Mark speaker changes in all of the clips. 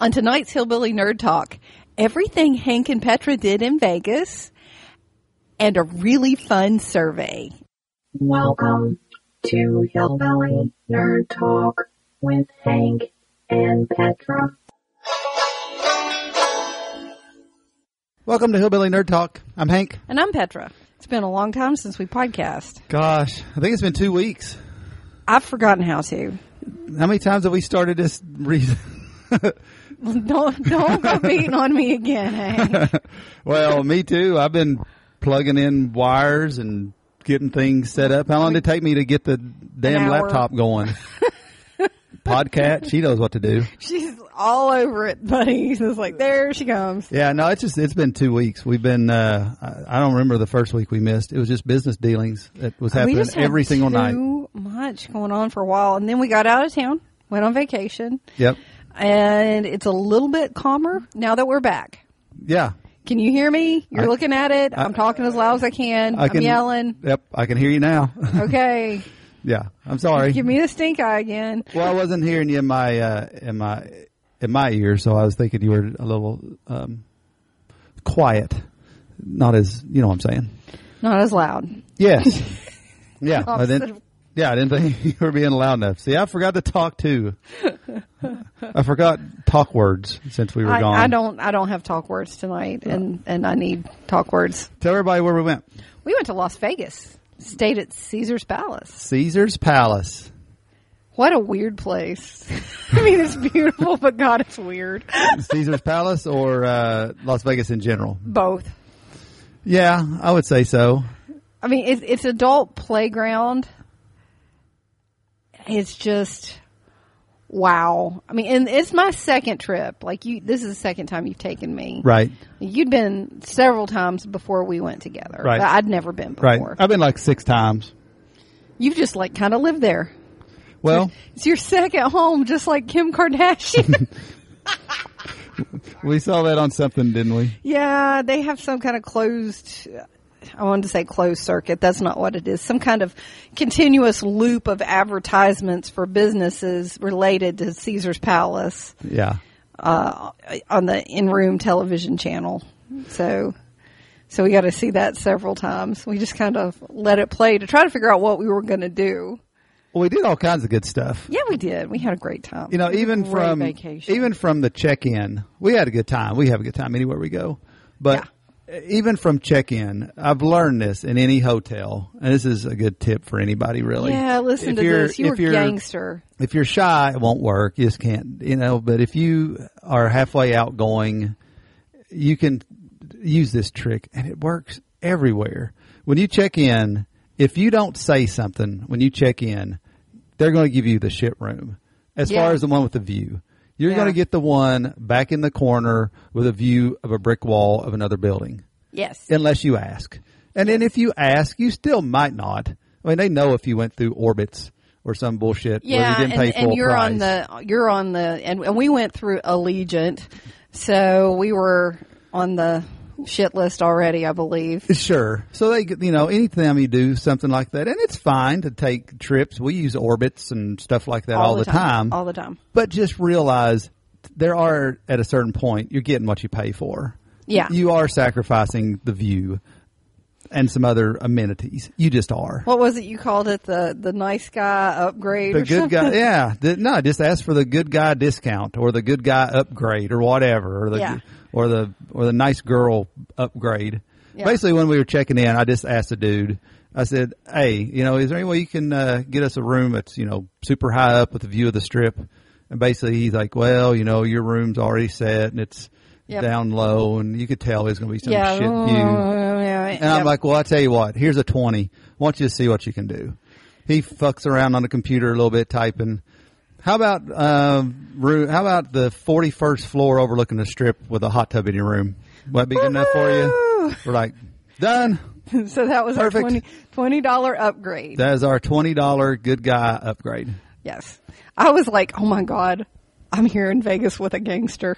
Speaker 1: On tonight's Hillbilly Nerd Talk, everything Hank and Petra did in Vegas and a really fun survey.
Speaker 2: Welcome to Hillbilly Nerd Talk with Hank and Petra.
Speaker 3: Welcome to Hillbilly Nerd Talk. I'm Hank.
Speaker 1: And I'm Petra. It's been a long time since we podcast.
Speaker 3: Gosh, I think it's been 2 weeks.
Speaker 1: I've forgotten how to.
Speaker 3: How many times have we started this reason?
Speaker 1: Don't go beating on me again, Hank.
Speaker 3: Well, me too. I've been plugging in wires and getting things set up. How long did it take me to get the damn laptop going? Podcat, she knows what to do.
Speaker 1: She's all over it, buddy. It's like, there she comes.
Speaker 3: Yeah, no, it's been 2 weeks. We've been, I don't remember the first week we missed. It was just business dealings that was happening every single night.
Speaker 1: Too much going on for a while. And then we got out of town, went on vacation.
Speaker 3: Yep.
Speaker 1: And it's a little bit calmer now that we're back.
Speaker 3: Yeah.
Speaker 1: Can you hear me? You're looking at it. I'm talking as loud as I can. I'm yelling.
Speaker 3: Yep, I can hear you now.
Speaker 1: Okay.
Speaker 3: Yeah, I'm sorry.
Speaker 1: Give me the stink eye again.
Speaker 3: Well, I wasn't hearing you in my ear, so I was thinking you were a little quiet. Not as, you know what I'm saying.
Speaker 1: Not as loud.
Speaker 3: Yes. Yeah. I didn't think you were being loud enough. See, I forgot to talk too. I forgot talk words since we were gone.
Speaker 1: I don't have talk words tonight, and I need talk words.
Speaker 3: Tell everybody where we went.
Speaker 1: We went to Las Vegas. Stayed at Caesar's Palace.
Speaker 3: Caesar's Palace.
Speaker 1: What a weird place. I mean, it's beautiful, but God, it's weird.
Speaker 3: Caesar's Palace or Las Vegas in general?
Speaker 1: Both.
Speaker 3: Yeah, I would say so. I
Speaker 1: mean, it's adult playground. It's just, wow. I mean, and it's my second trip. This is the second time you've taken me.
Speaker 3: Right.
Speaker 1: You'd been several times before we went together.
Speaker 3: Right.
Speaker 1: I'd never been before.
Speaker 3: Right. I've been like 6 times.
Speaker 1: You've just kind of lived there.
Speaker 3: Well,
Speaker 1: it's your second home, just like Kim Kardashian.
Speaker 3: We saw that on something, didn't we?
Speaker 1: Yeah, they have some kind of closed, I wanted to say closed circuit. That's not what it is. Some kind of continuous loop of advertisements for businesses related to Caesar's Palace.
Speaker 3: Yeah.
Speaker 1: On the in-room television channel. So we got to see that several times. We just kind of let it play to try to figure out what we were going to do.
Speaker 3: Well, we did all kinds of good stuff.
Speaker 1: Yeah, we did. We had a great time.
Speaker 3: You know, even from the check-in, we had a good time. We have a good time anywhere we go. But even from check-in, I've learned this in any hotel, and this is a good tip for anybody, really.
Speaker 1: Yeah, listen to this. You're a gangster.
Speaker 3: If you're shy, it won't work. You just can't, but if you are halfway outgoing, you can use this trick, and it works everywhere. When you check in, if you don't say something when you check in, they're going to give you the shit room as far as the one with the view. You're going to get the one back in the corner with a view of a brick wall of another building.
Speaker 1: Yes.
Speaker 3: Unless you ask. And then if you ask, you still might not. I mean, they know if you went through Orbitz or some bullshit where you didn't pay full price.
Speaker 1: You're on the, and we went through Allegiant, so we were on the shit list already, I believe.
Speaker 3: Sure. So they, anytime you do something like that, and it's fine to take trips. We use Orbitz and stuff like that all the time.
Speaker 1: All the time.
Speaker 3: But just realize there are, at a certain point, you're getting what you pay for.
Speaker 1: Yeah.
Speaker 3: You are sacrificing the view and some other amenities. You just are.
Speaker 1: What was it you called it? The nice guy upgrade?
Speaker 3: The good guy. Yeah. No, just ask for the good guy discount or the good guy upgrade or whatever. Or the nice girl upgrade. Yeah. Basically, when we were checking in, I just asked the dude, I said, hey, is there any way you can get us a room that's, super high up with a view of the strip? And basically, he's like, well, your room's already set and it's down low, and you could tell there's going to be some shit view. And I'm like, well, I tell you what, here's a 20. I want you to see what you can do. He fucks around on the computer a little bit typing. How about the 41st floor overlooking the strip with a hot tub in your room? Will that be good enough for you? We're like, done.
Speaker 1: So that was
Speaker 3: perfect.
Speaker 1: Our $20 upgrade.
Speaker 3: That is our $20 good guy upgrade.
Speaker 1: Yes. I was like, oh my God, I'm here in Vegas with a gangster.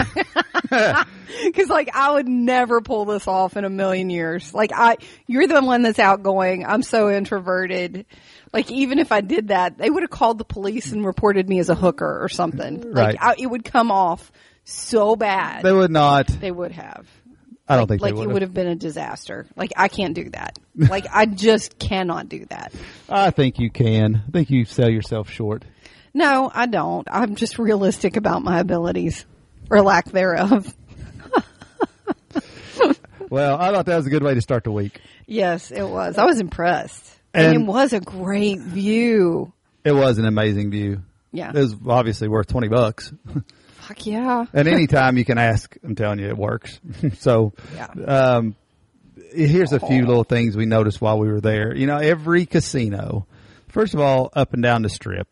Speaker 1: Because I would never pull this off in a million years. You're the one that's outgoing. I'm so introverted. Even if I did that, they would have called the police and reported me as a hooker or something.
Speaker 3: Right.
Speaker 1: It would come off so bad.
Speaker 3: They would not.
Speaker 1: They would have.
Speaker 3: I don't think they
Speaker 1: would. Like, it would have been a disaster. Like, I can't do that. Like, I just cannot do that.
Speaker 3: I think you can. I think you sell yourself short.
Speaker 1: No, I don't. I'm just realistic about my abilities, or lack thereof.
Speaker 3: Well, I thought that was a good way to start the week.
Speaker 1: Yes, it was. I was impressed. And it was a great view.
Speaker 3: It was an amazing view.
Speaker 1: Yeah.
Speaker 3: It was obviously worth $20.
Speaker 1: Fuck yeah.
Speaker 3: And anytime you can ask, I'm telling you, it works. So,
Speaker 1: yeah.
Speaker 3: Here's a few little things we noticed while we were there. You know, every casino, first of all, up and down the strip,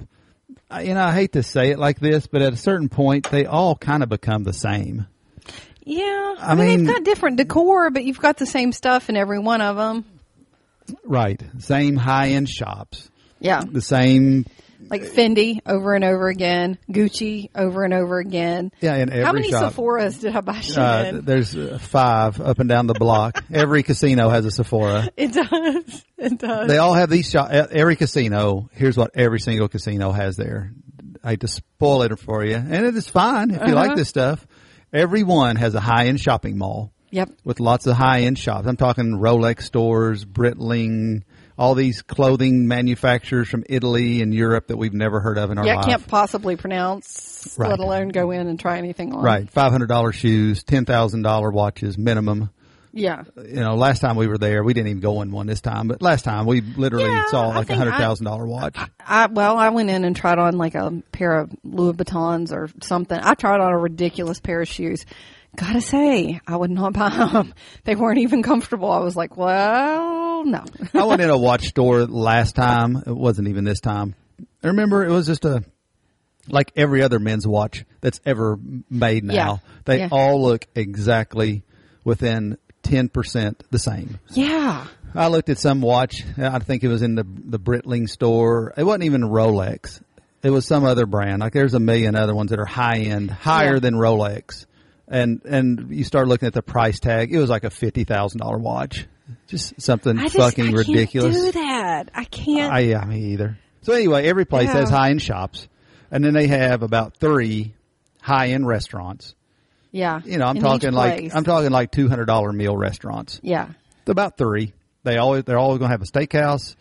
Speaker 3: I hate to say it like this, but at a certain point, they all kind of become the same.
Speaker 1: Yeah. I mean, they've got different decor, but you've got the same stuff in every one of them.
Speaker 3: Right. Same high-end shops.
Speaker 1: Yeah.
Speaker 3: The same.
Speaker 1: Like Fendi over and over again. Gucci over and over again.
Speaker 3: Yeah, in every shop.
Speaker 1: How many Sephoras did I buy shit in?
Speaker 3: There's 5 up and down the block. Every casino has a Sephora.
Speaker 1: It does. It does.
Speaker 3: They all have these shops. Every casino, here's what every single casino has there. I hate to spoil it for you. And it is fine if you like this stuff. Every one has a high-end shopping mall.
Speaker 1: Yep.
Speaker 3: With lots of high-end shops. I'm talking Rolex stores, Breitling, all these clothing manufacturers from Italy and Europe that we've never heard of in our life.
Speaker 1: Yeah, can't possibly pronounce, let alone go in and try anything on.
Speaker 3: Right. $500 shoes, $10,000 watches minimum.
Speaker 1: Yeah.
Speaker 3: You know, last time we were there, we didn't even go in one this time, but last time we literally saw like a $100,000 watch.
Speaker 1: I went in and tried on like a pair of Louis Vuittons or something. I tried on a ridiculous pair of shoes. Gotta say, I would not buy them. They weren't even comfortable. I was like, well, no.
Speaker 3: I went in a watch store last time. It wasn't even this time. I remember it was just like every other men's watch that's ever made now.
Speaker 1: Yeah.
Speaker 3: They all look exactly within 10% the same.
Speaker 1: Yeah.
Speaker 3: I looked at some watch. I think it was in the Breitling store. It wasn't even Rolex. It was some other brand. Like there's a million other ones that are high end, higher than Rolex. And you start looking at the price tag. It was like a $50,000 watch. Just something fucking ridiculous.
Speaker 1: I can't do that. I can't.
Speaker 3: Yeah, me either. So anyway, every place has high end shops, and then they have about 3 high end restaurants.
Speaker 1: Yeah.
Speaker 3: You know, I'm talking like $200 meal restaurants.
Speaker 1: Yeah.
Speaker 3: It's about 3. They're always going to have a steakhouse,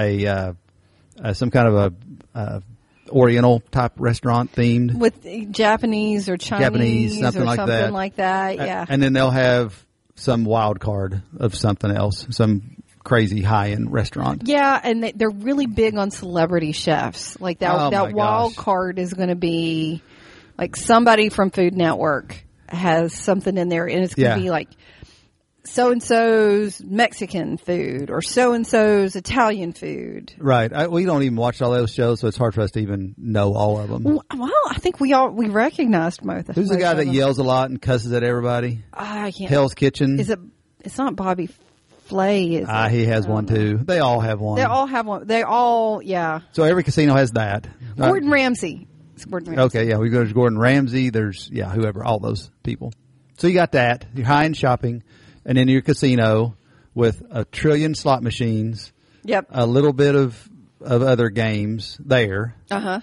Speaker 3: some kind of a Oriental type restaurant themed
Speaker 1: with Japanese or Chinese
Speaker 3: something
Speaker 1: or
Speaker 3: like
Speaker 1: something
Speaker 3: that.
Speaker 1: like that. Yeah.
Speaker 3: And then they'll have some wild card of something else, some crazy high end restaurant.
Speaker 1: Yeah, and they're really big on celebrity chefs. Like that wild card is going to be like somebody from Food Network has something in there, and it's going to be like so-and-so's Mexican food or so-and-so's Italian food.
Speaker 3: Right. We don't even watch all those shows, so it's hard for us to even know all of them.
Speaker 1: Well, I think we recognized most of them.
Speaker 3: Who's the guy that yells a lot and cusses at everybody?
Speaker 1: I can't.
Speaker 3: Hell's Kitchen.
Speaker 1: It's not Bobby Flay, is it?
Speaker 3: He has one too. They all have one.
Speaker 1: They all have one. They all, yeah.
Speaker 3: So every casino has that.
Speaker 1: Gordon Ramsay. It's Gordon Ramsay.
Speaker 3: Okay, yeah. We go to Gordon Ramsay. There's, whoever, all those people. So you got that. You're high-end shopping. And then your casino with a trillion slot machines.
Speaker 1: Yep.
Speaker 3: A little bit of other games there.
Speaker 1: Uh-huh.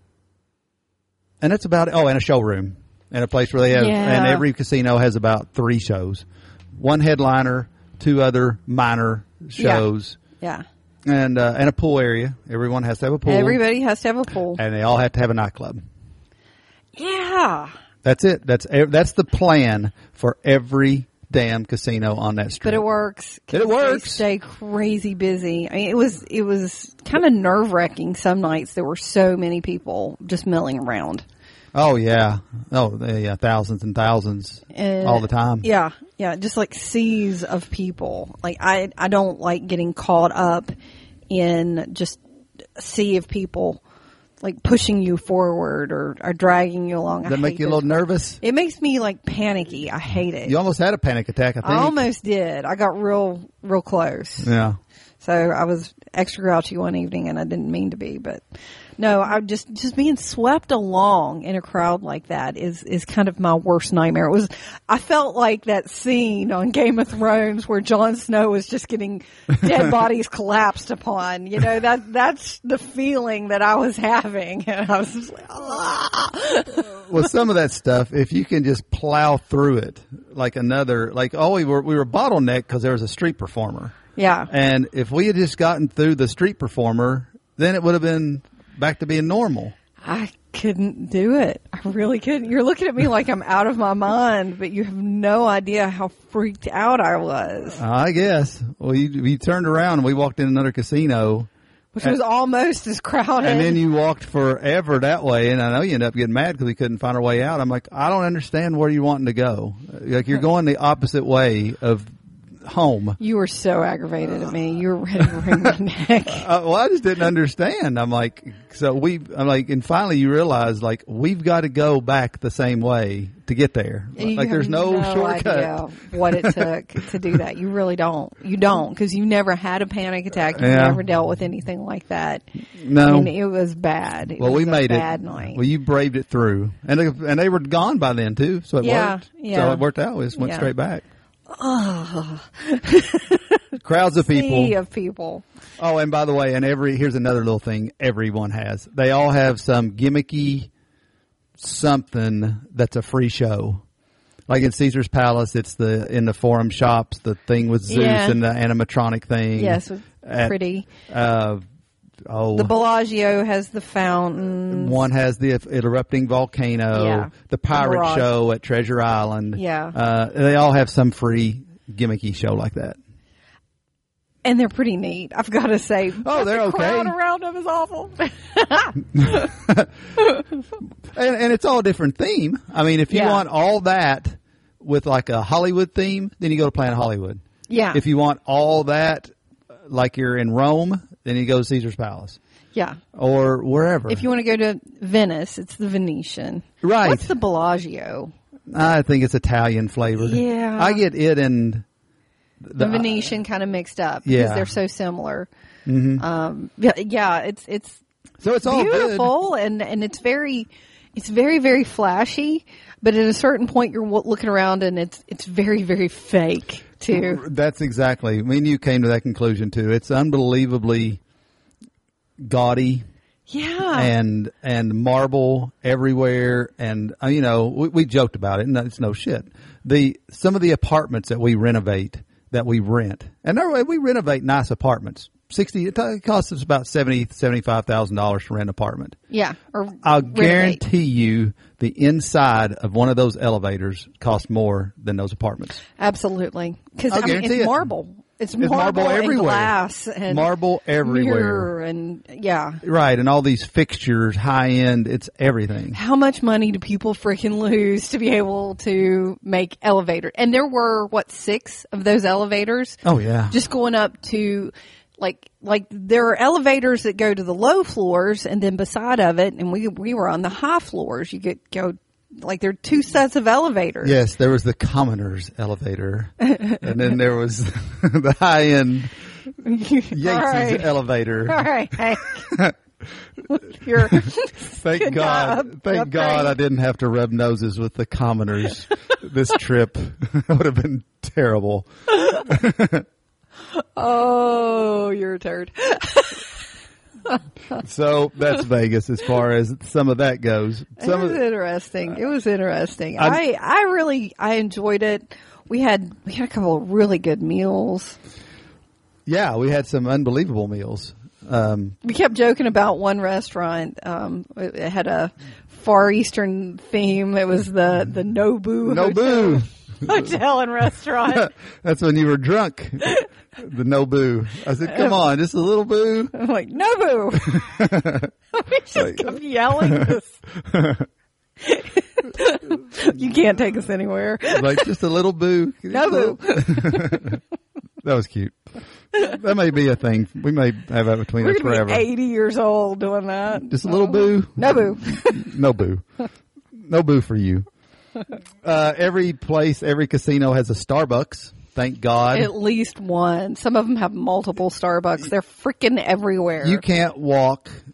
Speaker 3: And that's about it. Oh, and a showroom. And a place where they have, and every casino has about 3 shows. 1 headliner, 2 other minor shows.
Speaker 1: Yeah.
Speaker 3: And a pool area. Everyone has to have a pool.
Speaker 1: Everybody has to have a pool.
Speaker 3: And they all have to have a nightclub.
Speaker 1: Yeah.
Speaker 3: That's it. That's the plan for every damn casino on that strip.
Speaker 1: But it works.
Speaker 3: It works.
Speaker 1: They stay crazy busy. I mean, it was kind of nerve-wracking some nights. There were so many people just milling around.
Speaker 3: Oh yeah. Thousands and thousands all the time.
Speaker 1: Yeah. Yeah. Just like seas of people. Like I don't like getting caught up in just a sea of people like pushing you forward or dragging you along.
Speaker 3: Does that make you a little nervous?
Speaker 1: It makes me like panicky. I hate it.
Speaker 3: You almost had a panic attack, I think.
Speaker 1: I almost did. I got real close.
Speaker 3: Yeah.
Speaker 1: So I was extra grouchy one evening and I didn't mean to be, but No, I just being swept along in a crowd like that is kind of my worst nightmare. I felt like that scene on Game of Thrones where Jon Snow was just getting dead bodies collapsed upon. You know, that's the feeling that I was having. And I was just like,
Speaker 3: Well, some of that stuff, if you can just plow through it, we were bottlenecked because there was a street performer.
Speaker 1: Yeah.
Speaker 3: And if we had just gotten through the street performer, then it would have been back to being normal.
Speaker 1: I couldn't do it. I really couldn't. You're looking at me like I'm out of my mind, but you have no idea how freaked out I was.
Speaker 3: I guess. Well, you turned around and we walked in another casino.
Speaker 1: Which was almost as crowded.
Speaker 3: And then you walked forever that way, and I know you ended up getting mad because we couldn't find our way out. I'm like, I don't understand where you're wanting to go. Like, you're going the opposite way of home.
Speaker 1: You were so aggravated at me. You were ready to wring my neck.
Speaker 3: Well, I just didn't understand. And finally you realize, like, we've got to go back the same way to get there. Like, there's no shortcut.
Speaker 1: Idea what it took to do that. You really don't. You don't, because you never had a panic attack. You've never dealt with anything like that.
Speaker 3: No.
Speaker 1: I mean, it was bad.
Speaker 3: We made it.
Speaker 1: Bad night.
Speaker 3: Well, you braved it through. And they were gone by then, too, so it worked.
Speaker 1: Yeah.
Speaker 3: So it worked out. We just went straight back. Crowds of people.
Speaker 1: Sea of people.
Speaker 3: Oh, and by the way, here's another little thing everyone has. They all have some gimmicky something that's a free show. Like in Caesar's Palace, it's in the Forum Shops, the thing with Zeus and the animatronic thing.
Speaker 1: Yes, pretty. The Bellagio has the fountain.
Speaker 3: One has the erupting volcano.
Speaker 1: Yeah.
Speaker 3: The pirate show at Treasure Island.
Speaker 1: Yeah.
Speaker 3: They all have some free gimmicky show like that.
Speaker 1: And they're pretty neat, I've got to say.
Speaker 3: Oh, they're okay.
Speaker 1: The crowd around them is awful.
Speaker 3: and it's all a different theme. I mean, if you want all that with like a Hollywood theme, then you go to Planet Hollywood.
Speaker 1: Yeah.
Speaker 3: If you want all that like you're in Rome, then you go to Caesar's Palace.
Speaker 1: Yeah.
Speaker 3: Or wherever.
Speaker 1: If you want to go to Venice, it's the Venetian.
Speaker 3: Right.
Speaker 1: What's the Bellagio?
Speaker 3: I think it's Italian flavored.
Speaker 1: Yeah.
Speaker 3: I get it and
Speaker 1: the Venetian kind of mixed up because they're so similar.
Speaker 3: Mm-hmm.
Speaker 1: It's
Speaker 3: so it's all
Speaker 1: beautiful
Speaker 3: good.
Speaker 1: and it's very, very flashy. But at a certain point, you're looking around and it's very, very fake too.
Speaker 3: That's exactly. Me and you came to that conclusion too. It's unbelievably gaudy.
Speaker 1: Yeah.
Speaker 3: And marble everywhere. And, we joked about it and it's no shit. Some of the apartments that we renovate, that we rent, and we renovate nice apartments. It costs us about $75,000 to rent an apartment.
Speaker 1: Yeah.
Speaker 3: I'll guarantee you the inside of one of those elevators costs more than those apartments.
Speaker 1: Absolutely. Because it's marble. It's marble
Speaker 3: everywhere.
Speaker 1: And glass and
Speaker 3: marble everywhere.
Speaker 1: Mirror and
Speaker 3: Right, and all these fixtures, high end, it's everything.
Speaker 1: How much money do people freaking lose to be able to make elevators? And there were 6 of those elevators?
Speaker 3: Oh yeah.
Speaker 1: Just going up to like there are elevators that go to the low floors and then beside of it, and we were on the high floors. You could go. Like there are 2 sets of elevators.
Speaker 3: Yes, there was the commoner's elevator, and then there was the high-end Yates' elevator.
Speaker 1: All right, Hank.
Speaker 3: Thank God I didn't have to rub noses with the commoners this trip. It would have been terrible.
Speaker 1: Oh, you're a turd.
Speaker 3: So that's Vegas as far as some of that goes.
Speaker 1: It was interesting. I enjoyed it. We had a couple of really good meals.
Speaker 3: Yeah, we had some unbelievable meals.
Speaker 1: We kept joking about one restaurant. It had a Far Eastern theme. It was the Nobu Hotel and restaurant.
Speaker 3: That's when you were drunk. The Nobu. I said, come on, just a little boo.
Speaker 1: I'm like, Nobu. We just kept yelling this. You can't take us anywhere.
Speaker 3: Like, just a little boo.
Speaker 1: Nobu.
Speaker 3: That was cute. That may be a thing. We may have that between us forever.
Speaker 1: We're 80 years old doing that.
Speaker 3: Just a little boo.
Speaker 1: Nobu.
Speaker 3: No boo. No boo for you. Every casino has a Starbucks. Thank God.
Speaker 1: At least one. Some of them have multiple Starbucks. They're freaking everywhere.
Speaker 3: You can't walk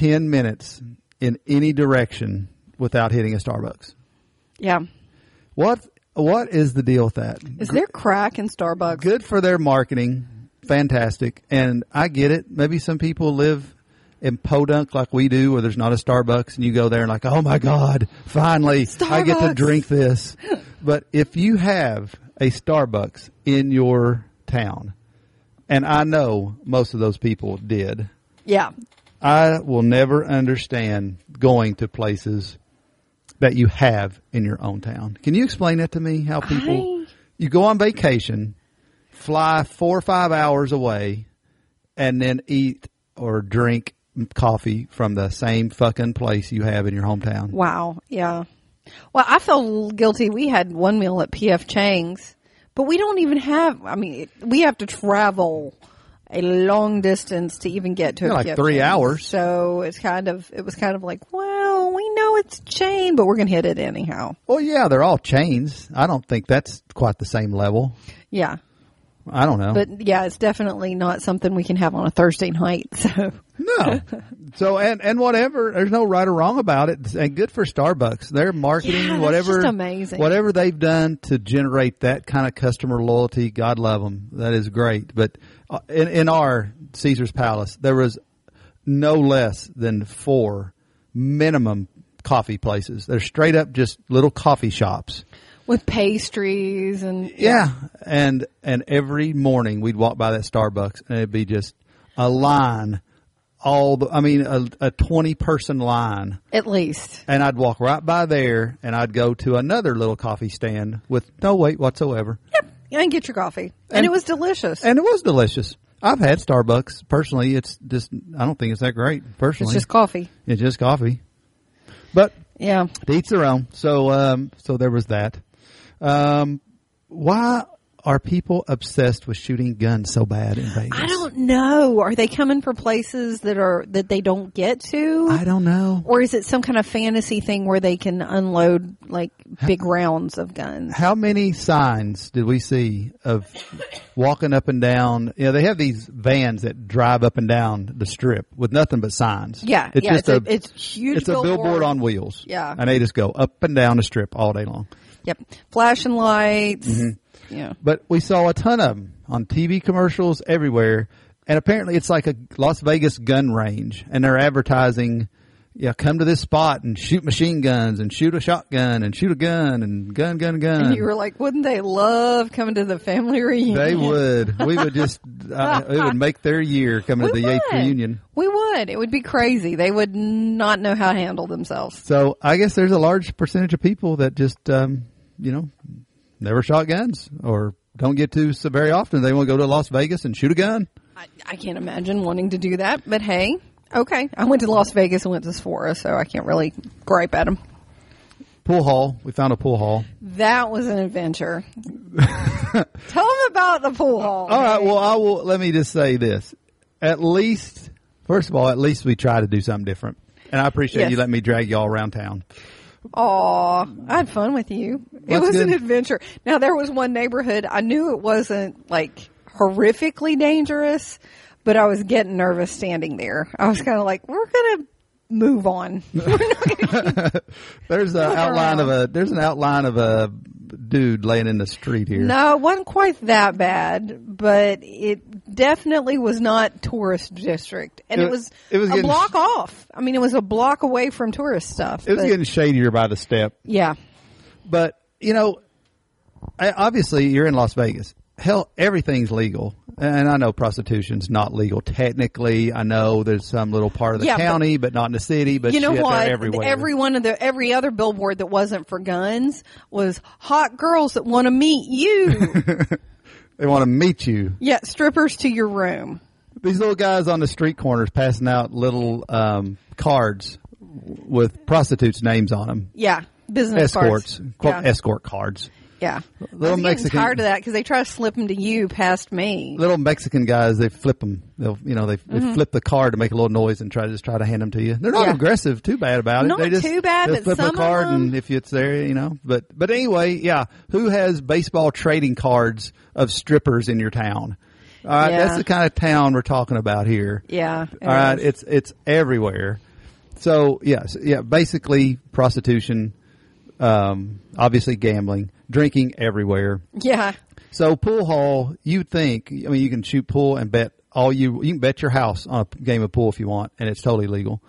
Speaker 3: 10 minutes in any direction without hitting a Starbucks.
Speaker 1: Yeah.
Speaker 3: What is the deal with that?
Speaker 1: Is there crack in Starbucks?
Speaker 3: Good for their marketing. Fantastic. And I get it. Maybe some people live in Podunk like we do, where there's not a Starbucks, and you go there and like, oh my God, finally I get to drink this. But if you have a Starbucks in your town, and I know most of those people did.
Speaker 1: Yeah.
Speaker 3: I will never understand going to places that you have in your own town. Can you explain that to me? How people, you go on vacation, fly 4 or 5 hours away, and then eat or drink coffee from the same fucking place you have in your hometown.
Speaker 1: Wow. Yeah. Well, I feel guilty. We had one meal at P.F. Chang's, but we don't even have, I mean, we have to travel a long distance to even get to
Speaker 3: like 3 hours.
Speaker 1: So it was kind of like, well, we know it's a chain, but we're going to hit it anyhow.
Speaker 3: Well, yeah, they're all chains. I don't think that's quite the same level.
Speaker 1: Yeah.
Speaker 3: I don't know.
Speaker 1: But yeah, it's definitely not something we can have on a Thursday night. So
Speaker 3: no. So and whatever, there's no right or wrong about it. And good for Starbucks. Their marketing, whatever,
Speaker 1: just amazing.
Speaker 3: Whatever they've done to generate that kind of customer loyalty, God love them. That is great. But in our Caesar's Palace, there was no less than 4 minimum coffee places. They're straight up just little coffee shops.
Speaker 1: With pastries and
Speaker 3: yeah. And every morning we'd walk by that Starbucks and it'd be just a line, a 20-person line
Speaker 1: at least.
Speaker 3: And I'd walk right by there and I'd go to another little coffee stand with no wait whatsoever.
Speaker 1: Yep, and get your coffee, and it was delicious.
Speaker 3: And it was delicious. I've had Starbucks personally. It's just I don't think it's that great personally.
Speaker 1: It's just coffee.
Speaker 3: It's just coffee, but
Speaker 1: yeah,
Speaker 3: to each their own. So there was that. Why are people obsessed with shooting guns so bad in Vegas?
Speaker 1: I don't know. Are they coming for places that they don't get to?
Speaker 3: I don't know.
Speaker 1: Or is it some kind of fantasy thing where they can unload like big rounds of guns?
Speaker 3: How many signs did we see of walking up and down? You know, they have these vans that drive up and down the strip with nothing but signs.
Speaker 1: Yeah, it's huge.
Speaker 3: It's a billboard on wheels.
Speaker 1: Yeah,
Speaker 3: and they just go up and down the strip all day long.
Speaker 1: Yep, flashing lights.
Speaker 3: Mm-hmm.
Speaker 1: Yeah,
Speaker 3: but we saw a ton of them on TV commercials everywhere, and apparently it's like a Las Vegas gun range, and they're advertising, yeah, come to this spot and shoot machine guns and shoot a shotgun and shoot a gun and gun.
Speaker 1: And you were like, wouldn't they love coming to the family reunion?
Speaker 3: They would. We would just, it would make their year coming to the Yates reunion.
Speaker 1: We would. It would be crazy. They would not know how to handle themselves.
Speaker 3: So I guess there's a large percentage of people that just, never shot guns or don't get to so very often. They want to go to Las Vegas and shoot a gun.
Speaker 1: I can't imagine wanting to do that, but hey, okay. I went to Las Vegas and went to Sephora, so I can't really gripe at them.
Speaker 3: Pool hall. We found a pool hall.
Speaker 1: That was an adventure. Tell them about the pool hall.
Speaker 3: All right. Well, let me just say this. First of all, we try to do something different. And I appreciate you letting me drag y'all around town.
Speaker 1: Aw, I had fun with you. It was an adventure. Now, there was one neighborhood. I knew it wasn't like horrifically dangerous, but I was getting nervous standing there. I was kind of like, we're going to move on.
Speaker 3: There's an outline of a dude laying in the street here.
Speaker 1: No, it wasn't quite that bad, but it definitely was not tourist district. And it was a block off. I mean, it was a block away from tourist stuff.
Speaker 3: It was getting shadier by the step.
Speaker 1: Yeah.
Speaker 3: But, obviously you're in Las Vegas. Hell, everything's legal. And I know prostitution's not legal technically. I know there's some little part of the county, but not in the city. But
Speaker 1: you know what?
Speaker 3: They're everywhere.
Speaker 1: Every other billboard that wasn't for guns was hot girls that want to meet you.
Speaker 3: They want to meet you.
Speaker 1: Yeah, strippers to your room.
Speaker 3: These little guys on the street corners passing out little cards with prostitutes' names on them.
Speaker 1: Yeah, business
Speaker 3: escorts,
Speaker 1: cards.
Speaker 3: Escort cards.
Speaker 1: Yeah.
Speaker 3: Little Mexican.
Speaker 1: I'm tired of that because they try to slip them to you past me.
Speaker 3: Little Mexican guys, they flip them. They flip the card to make a little noise and try to hand them to you. They're not aggressive too bad about it.
Speaker 1: Not too bad, but
Speaker 3: flip
Speaker 1: some
Speaker 3: a card
Speaker 1: of them,
Speaker 3: and if it's there, But anyway, yeah. Who has baseball trading cards of strippers in your town? All right, that's the kind of town we're talking about here.
Speaker 1: Yeah.
Speaker 3: All right, it's everywhere. So yes, yeah, basically prostitution, obviously gambling, drinking everywhere.
Speaker 1: Yeah.
Speaker 3: So pool hall, you think, I mean, you can shoot pool and bet you can bet your house on a game of pool if you want, and it's totally legal.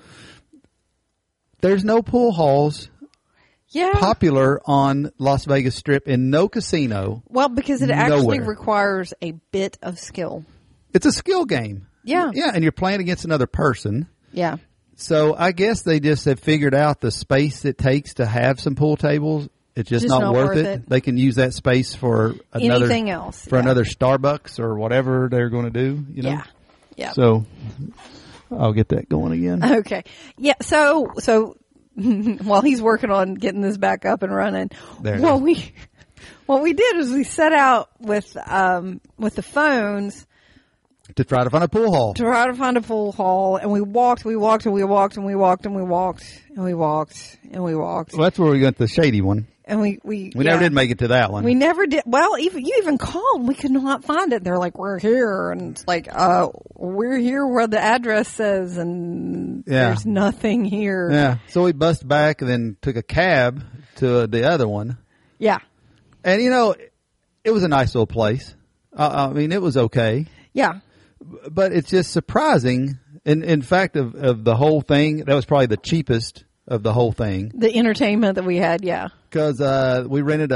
Speaker 3: There's no pool halls popular on Las Vegas Strip in no casino.
Speaker 1: Well, because it actually requires a bit of skill.
Speaker 3: It's a skill game.
Speaker 1: Yeah.
Speaker 3: Yeah, and you're playing against another person.
Speaker 1: Yeah.
Speaker 3: So I guess they just have figured out the space it takes to have some pool tables. It's just not worth it. They can use that space for
Speaker 1: anything else.
Speaker 3: For another Starbucks or whatever they're going to do, you know?
Speaker 1: Yeah. Yeah.
Speaker 3: So I'll get that going again.
Speaker 1: Okay. Yeah. So while he's working on getting this back up and running, what we did is we set out with the phones
Speaker 3: to try to find a pool hall.
Speaker 1: And we walked, and we walked, and we walked, and we walked, and we walked, and we walked, and we walked.
Speaker 3: Well, that's where we got the shady one.
Speaker 1: And we
Speaker 3: never did make it to that one.
Speaker 1: We never did. Well, you even called. We could not find it. They're like, we're here. And it's like, we're here where the address says, and there's nothing here.
Speaker 3: Yeah. So we bust back and then took a cab to the other one.
Speaker 1: Yeah.
Speaker 3: And it was a nice little place. I mean, it was okay.
Speaker 1: Yeah.
Speaker 3: But it's just surprising. In fact, of the whole thing, that was probably the cheapest of the whole thing.
Speaker 1: The entertainment that we had, yeah.
Speaker 3: Because we rented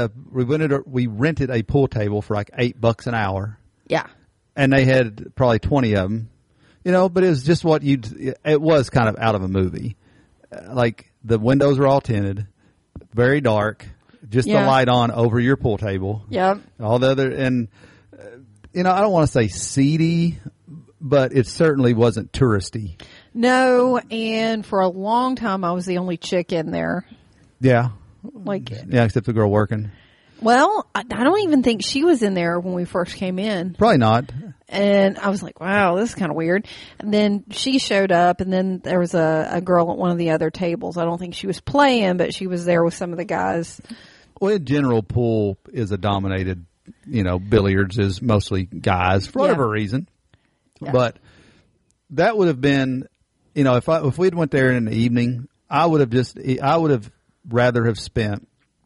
Speaker 3: a pool table for like $8 an hour.
Speaker 1: Yeah.
Speaker 3: And they had probably 20 of them. But it was just it was kind of out of a movie. Like the windows were all tinted, very dark, just the light on over your pool table.
Speaker 1: Yep.
Speaker 3: All the other, and I don't want to say seedy, but it certainly wasn't touristy.
Speaker 1: No, and for a long time I was the only chick in there.
Speaker 3: Yeah.
Speaker 1: Yeah,
Speaker 3: except the girl working.
Speaker 1: Well, I don't even think she was in there when we first came in.
Speaker 3: Probably not.
Speaker 1: And I was like, wow, this is kind of weird. And then she showed up, and then there was a girl at one of the other tables. I don't think she was playing, but she was there with some of the guys.
Speaker 3: Well, in general, pool is a dominated, billiards is mostly guys for whatever reason. Yeah. But that would have been, if we'd went there in the evening, I would have rather have spent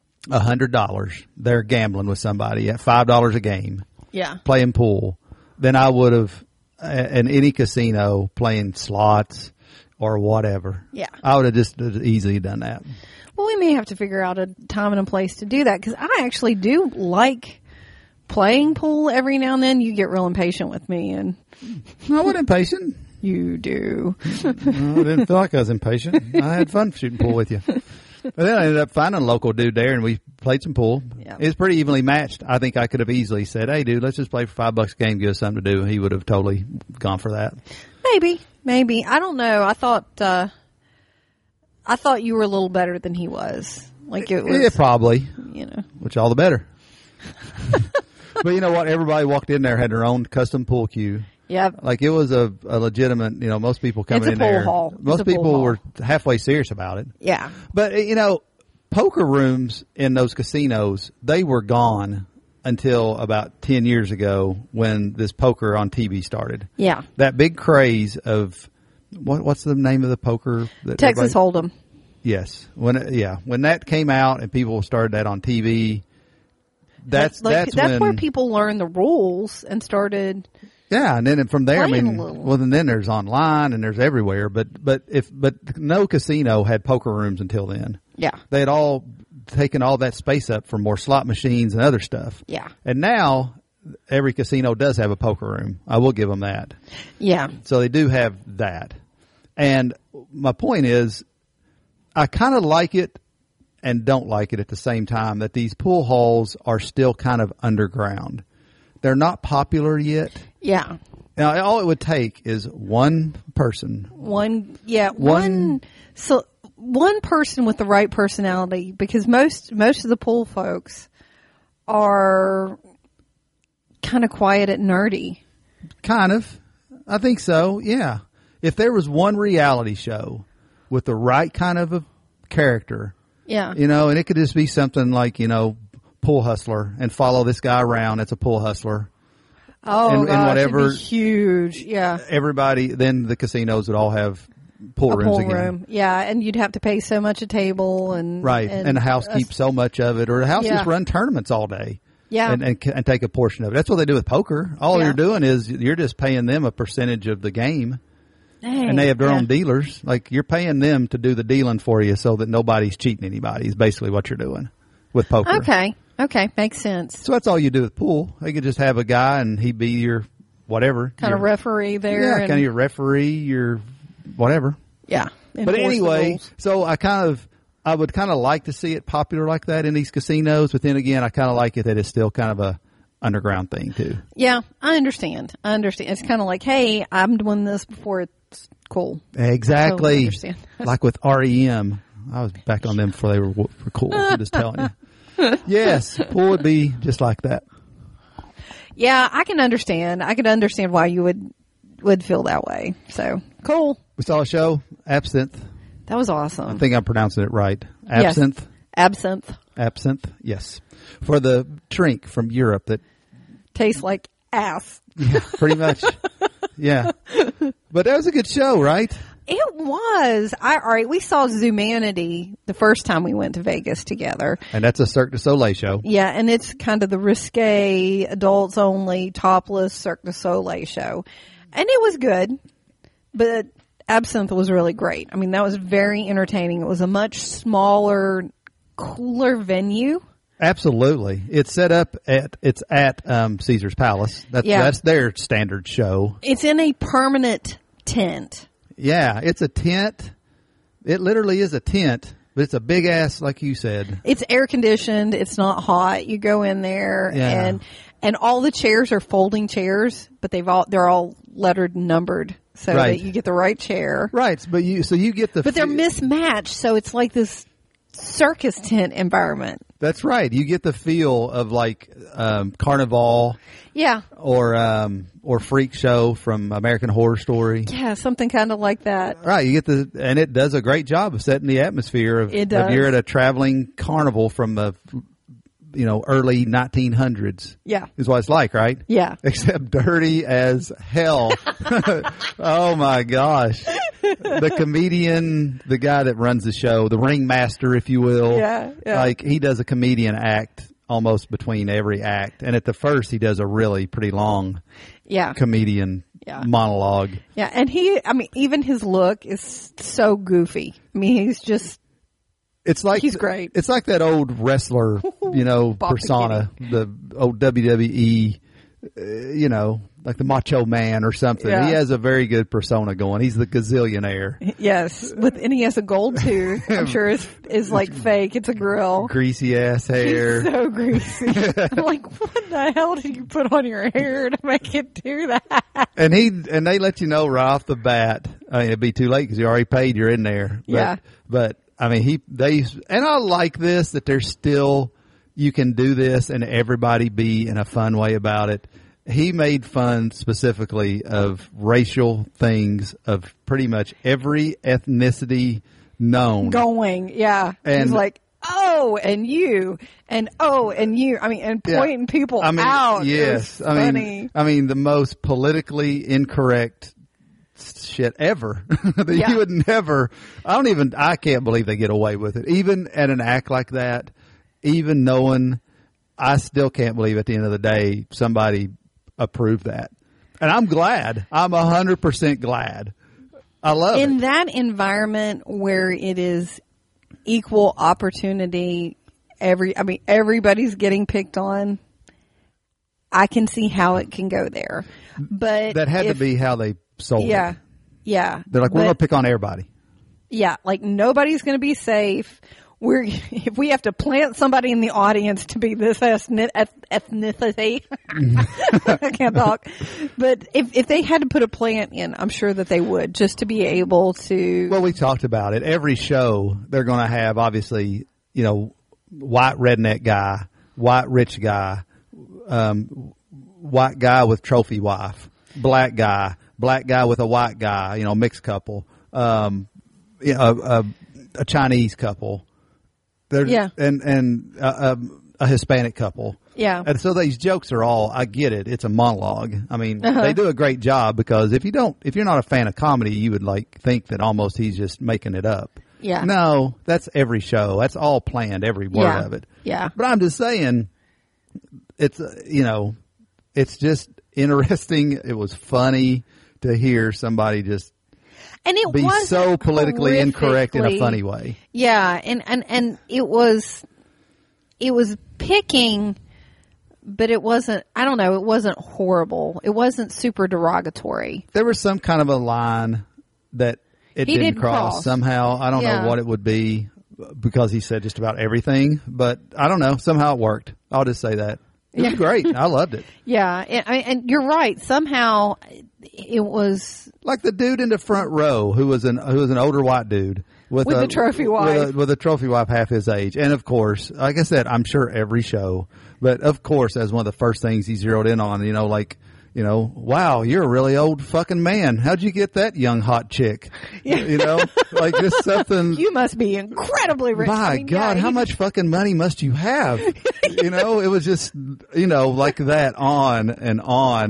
Speaker 3: $100 there gambling with somebody at $5 a game.
Speaker 1: Yeah.
Speaker 3: Playing pool than I would have in any casino playing slots or whatever.
Speaker 1: Yeah.
Speaker 3: I would have just easily done that.
Speaker 1: Well, we may have to figure out a time and a place to do that, because I actually do like playing pool every now and then. You get real impatient with me, and
Speaker 3: I wasn't impatient.
Speaker 1: You do.
Speaker 3: I didn't feel like I was impatient. I had fun shooting pool with you. But then I ended up finding a local dude there, and we played some pool. Yeah. It was pretty evenly matched. I think I could have easily said, hey, dude, let's just play for $5 a game, give us something to do. He would have totally gone for that.
Speaker 1: Maybe. I don't know. I thought you were a little better than he was. Like it was.
Speaker 3: Yeah, probably. Which all the better. But you know what? Everybody walked in there, had their own custom pool cue.
Speaker 1: Yep.
Speaker 3: Like it was a legitimate, most people coming in there.
Speaker 1: It's a pool hall.
Speaker 3: Most people were halfway serious about it.
Speaker 1: Yeah.
Speaker 3: But, poker rooms in those casinos, they were gone until about 10 years ago when this poker on TV started.
Speaker 1: Yeah.
Speaker 3: That big craze of, what's the name of the poker?
Speaker 1: Texas Hold'em.
Speaker 3: Yes. When that came out and people started that on TV, that's
Speaker 1: where people learned the rules and started.
Speaker 3: Yeah, and then from there, and then there's online and there's everywhere. But no casino had poker rooms until then.
Speaker 1: Yeah,
Speaker 3: they had all taken all that space up for more slot machines and other stuff.
Speaker 1: Yeah,
Speaker 3: and now every casino does have a poker room. I will give them that.
Speaker 1: Yeah,
Speaker 3: so they do have that. And my point is, I kind of like it and don't like it at the same time, that these pool halls are still kind of underground. They're not popular yet.
Speaker 1: Yeah.
Speaker 3: Now, all it would take is one person.
Speaker 1: One person with the right personality, because most of the pool folks are kind of quiet and nerdy.
Speaker 3: Kind of. I think so, yeah. If there was one reality show with the right kind of a character,
Speaker 1: yeah,
Speaker 3: and it could just be something like, Pool Hustler, and follow this guy around that's a pool hustler.
Speaker 1: Oh,
Speaker 3: and
Speaker 1: gosh,
Speaker 3: whatever,
Speaker 1: it'd be huge, yeah.
Speaker 3: Everybody, then the casinos would all have pool rooms again.
Speaker 1: Room. Yeah, and you'd have to pay so much a table, and
Speaker 3: the house keeps so much of it, or the house just run tournaments all day.
Speaker 1: Yeah,
Speaker 3: and take a portion of it. That's what they do with poker. All you're doing is you're just paying them a percentage of the game.
Speaker 1: Dang,
Speaker 3: and they have their own dealers. Like, you're paying them to do the dealing for you so that nobody's cheating anybody is basically what you're doing with poker.
Speaker 1: Okay. Makes sense.
Speaker 3: So that's all you do with pool. They could just have a guy and he'd be your whatever.
Speaker 1: Kind of referee there.
Speaker 3: Yeah, kind of your referee, your whatever.
Speaker 1: Yeah.
Speaker 3: But anyway, so I would kind of like to see it popular like that in these casinos. But then again, I kind of like it that it's still kind of a underground thing too.
Speaker 1: Yeah, I understand. It's kind of like, hey, I'm doing this before it's cool.
Speaker 3: Exactly. Totally like with REM. I was back on them before they were cool. I'm just telling you. Yes, pool would be just like that.
Speaker 1: Yeah, I can understand. I could understand why you would feel that way. So, cool.
Speaker 3: We saw a show, Absinthe.
Speaker 1: That was awesome.
Speaker 3: I think I'm pronouncing it right. Absinthe.
Speaker 1: Yes.
Speaker 3: Absinthe, yes. For the drink from Europe that
Speaker 1: tastes like ass.
Speaker 3: Yeah, pretty much. Yeah. But that was a good show, right?
Speaker 1: It was. All right, we saw Zumanity the first time we went to Vegas together.
Speaker 3: And that's a Cirque du Soleil show.
Speaker 1: Yeah, and it's kind of the risque, adults only, topless Cirque du Soleil show. And it was good, but Absinthe was really great. I mean, that was very entertaining. It was a much smaller, cooler venue.
Speaker 3: Absolutely. It's set up at Caesar's Palace. That's their standard show.
Speaker 1: It's in a permanent tent.
Speaker 3: Yeah, it's a tent. It literally is a tent, but it's a big ass, like you said.
Speaker 1: It's air conditioned. It's not hot. You go in there and all the chairs are folding chairs, but they're all lettered and numbered so that you get the right chair.
Speaker 3: Right, but you get the.
Speaker 1: But they're mismatched, so it's like this circus tent environment.
Speaker 3: That's right. You get the feel of like Carnival.
Speaker 1: Yeah.
Speaker 3: Or Freak Show from American Horror Story.
Speaker 1: Yeah, something kind of like that.
Speaker 3: Right. You get and it does a great job of setting the atmosphere of you're at a traveling carnival from the early 1900s.
Speaker 1: Yeah.
Speaker 3: Is what it's like, right?
Speaker 1: Yeah.
Speaker 3: Except dirty as hell. Oh my gosh. The comedian, the guy that runs the show, the ringmaster, if you will.
Speaker 1: Yeah.
Speaker 3: Like, he does a comedian act almost between every act. And at the first, he does a really pretty long comedian monologue.
Speaker 1: Yeah. And even his look is so goofy. I mean, he's great.
Speaker 3: It's like that old wrestler, persona, the old WWE, like the Macho Man or something. Yeah. He has a very good persona going. He's the gazillionaire.
Speaker 1: Yes, and he has a gold tooth. I'm sure is like fake. It's a grill.
Speaker 3: Greasy ass hair.
Speaker 1: He's so greasy. I'm like, what the hell did you put on your hair to make it do that?
Speaker 3: And they let you know right off the bat. I mean, it'd be too late because you already paid. You're in there. But I mean, and I like this that there's still, you can do this and everybody be in a fun way about it. He made fun specifically of racial things of pretty much every ethnicity known.
Speaker 1: And he's like, oh, and you, and oh, and you. I mean, and pointing people out.
Speaker 3: Yes.
Speaker 1: Funny.
Speaker 3: I mean, the most politically incorrect shit ever that you would never. I can't believe they get away with it. Even at an act like that, even knowing, I still can't believe at the end of the day somebody approved that. And I'm glad. I'm 100% glad. I love it.
Speaker 1: In that environment where it is equal opportunity, everybody's getting picked on. I can see how it can go there. But
Speaker 3: that had to be how they sold it.
Speaker 1: Yeah.
Speaker 3: They're like, we're going to pick on everybody.
Speaker 1: Yeah. Like, nobody's going to be safe. If we have to plant somebody in the audience to be this ethnicity, I can't talk. But if they had to put a plant in, I'm sure that they would, just to be able to.
Speaker 3: Well, we talked about it. Every show, they're going to have, obviously, white redneck guy, white rich guy, white guy with trophy wife, black guy with a white guy, mixed couple, a Chinese couple. And a a Hispanic couple.
Speaker 1: Yeah.
Speaker 3: And so these jokes are all, I get it. It's a monologue. I mean, they do a great job because if you're not a fan of comedy, you would think that almost he's just making it up.
Speaker 1: Yeah.
Speaker 3: No, that's every show. That's all planned, every word of it.
Speaker 1: Yeah.
Speaker 3: But I'm just saying, it's, it's just interesting. It was funny to hear somebody just be so politically incorrect in a funny way.
Speaker 1: Yeah. And it was picking, but it wasn't, I don't know, it wasn't horrible. It wasn't super derogatory.
Speaker 3: There was some kind of a line that he didn't cross somehow. I don't know what it would be because he said just about everything, but I don't know. Somehow it worked. I'll just say that. It was great. I loved it.
Speaker 1: Yeah. And you're right. Somehow it was
Speaker 3: like the dude in the front row who was an older white dude with a
Speaker 1: trophy wife.
Speaker 3: With a trophy wife half his age. And of course, like I said, I'm sure every show, but of course, as one of the first things he zeroed in on, wow, you're a really old fucking man. How'd you get that young hot chick?
Speaker 1: Yeah.
Speaker 3: Like just something.
Speaker 1: You must be incredibly rich.
Speaker 3: My God, how much fucking money must you have? It was just, like that on. And,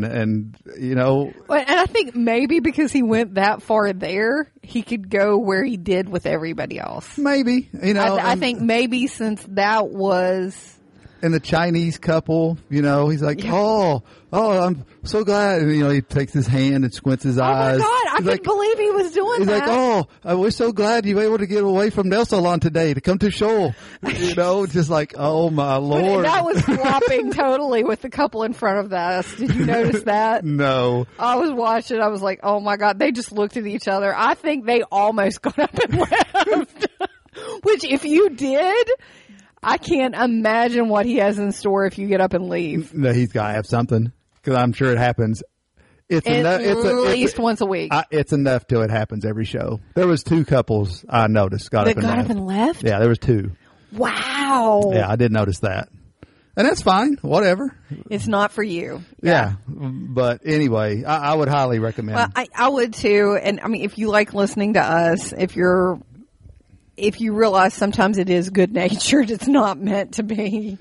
Speaker 1: Well, and I think maybe because he went that far there, he could go where he did with everybody else.
Speaker 3: Maybe,
Speaker 1: I think maybe since that was.
Speaker 3: And the Chinese couple, he's like, oh, I'm so glad. And, he takes his hand and squints his eyes.
Speaker 1: Oh, my God. I couldn't believe he was doing
Speaker 3: he's
Speaker 1: that.
Speaker 3: He's like, we're so glad you were able to get away from nail salon today to come to show. Just like, oh, my Lord.
Speaker 1: But that was flopping totally with the couple in front of us. Did you notice that?
Speaker 3: No.
Speaker 1: I was watching. I was like, oh, my God. They just looked at each other. I think they almost got up and left. Which, if you did... I can't imagine what he has in store if you get up and leave.
Speaker 3: No, he's got to have something because I'm sure it happens. At least
Speaker 1: once a week.
Speaker 3: It's enough till it happens every show. There was 2 couples I noticed got up and left. Yeah, there was 2.
Speaker 1: Wow.
Speaker 3: Yeah, I did notice that. And that's fine. Whatever.
Speaker 1: It's not for you.
Speaker 3: Yeah. But anyway, I would highly recommend.
Speaker 1: Well, I would too. And I mean, if you like listening to us, if you realize sometimes it is good natured, it's not meant to be.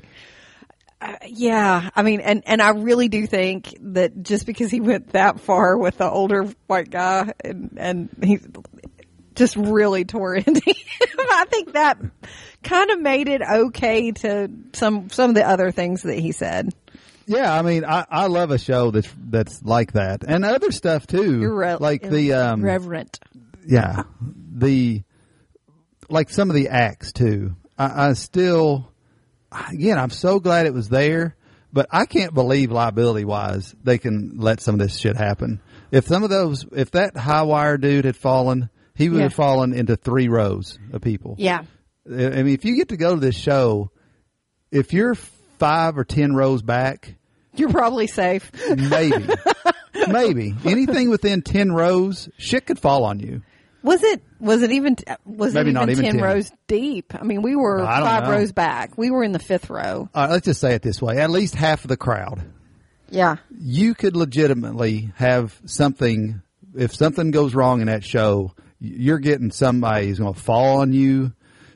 Speaker 1: I mean, and I really do think that just because he went that far with the older white guy and he just really tore into him, I think that kind of made it okay to some of the other things that he said.
Speaker 3: Yeah, I mean, I love a show that's like that, and other stuff too.
Speaker 1: Irreverent.
Speaker 3: Yeah, like some of the acts too. I still, again, I'm so glad it was there, but I can't believe liability wise they can let some of this shit happen. If that high wire dude had fallen, he would have fallen into 3 rows of people.
Speaker 1: Yeah.
Speaker 3: I mean, if you get to go to this show, if you're 5 or 10 rows back,
Speaker 1: you're probably safe.
Speaker 3: Maybe anything within 10 rows, shit could fall on you.
Speaker 1: Was it even 10 rows deep? I mean, we were 5 rows back. We were in the 5th row.
Speaker 3: Let's just say it this way. At least half of the crowd.
Speaker 1: Yeah. You
Speaker 3: could legitimately have something, if something goes wrong in that show, you're getting somebody who's going to fall on you.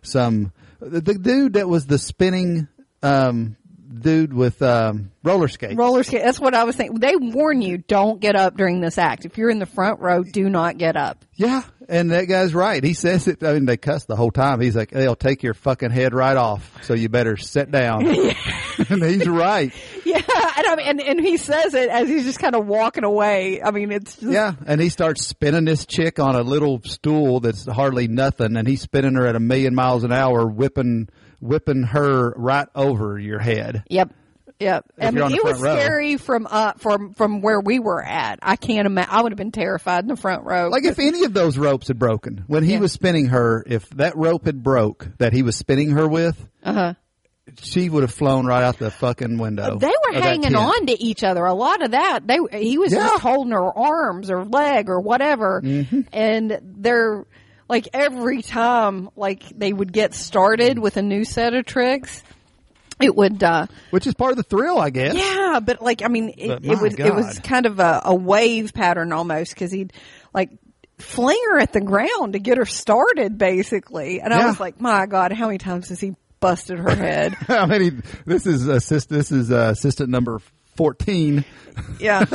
Speaker 3: The dude that was the spinning, dude with roller skates.
Speaker 1: That's what I was thinking. They warn you, don't get up during this act. If you're in the front row, do not get up.
Speaker 3: Yeah, and that guy's right. He says it. I mean, they cuss the whole time. He's like, they'll take your fucking head right off, so you better sit down. And he's right.
Speaker 1: Yeah, and he says it as he's just kind of walking away. I mean, it's just...
Speaker 3: Yeah, and he starts spinning this chick on a little stool that's hardly nothing, and he's spinning her at 1,000,000 miles an hour, whipping her right over your head.
Speaker 1: Yep. I mean, it was scary from where we were at. I can't imagine. I would have been terrified in the front row.
Speaker 3: Like if any of those ropes had broken when he was spinning her, if that rope had broke that he was spinning her with, she would have flown right out the fucking window.
Speaker 1: They were hanging on to each other. A lot of that, he was just holding her arms or leg or whatever, and they're like every time like they would get started with a new set of tricks. It would,
Speaker 3: which is part of the thrill, I guess.
Speaker 1: Yeah, but like, I mean, it was kind of a wave pattern almost because he'd like fling her at the ground to get her started, basically. And I was like, my God, how many times has he busted her head.
Speaker 3: I mean, this is assistant number 14.
Speaker 1: Yeah.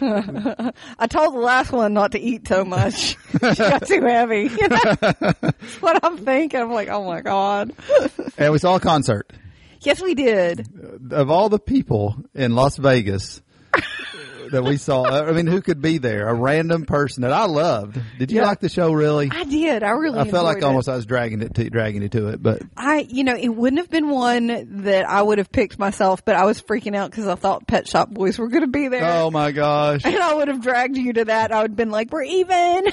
Speaker 1: I told the last one not to eat so much. She got too heavy. That's what I'm thinking. I'm like, oh my God.
Speaker 3: And we saw a concert.
Speaker 1: Yes, we did.
Speaker 3: Of all the people in Las Vegas that we saw, I mean, who could be there? A random person that I loved. Did you like the show, really?
Speaker 1: I did. I really
Speaker 3: I felt like
Speaker 1: I
Speaker 3: was dragging you to it, but
Speaker 1: it wouldn't have been one that I would have picked myself, but I was freaking out because I thought Pet Shop Boys were going to be there.
Speaker 3: Oh my gosh.
Speaker 1: And I would have dragged you to that. I would have been like, we're even.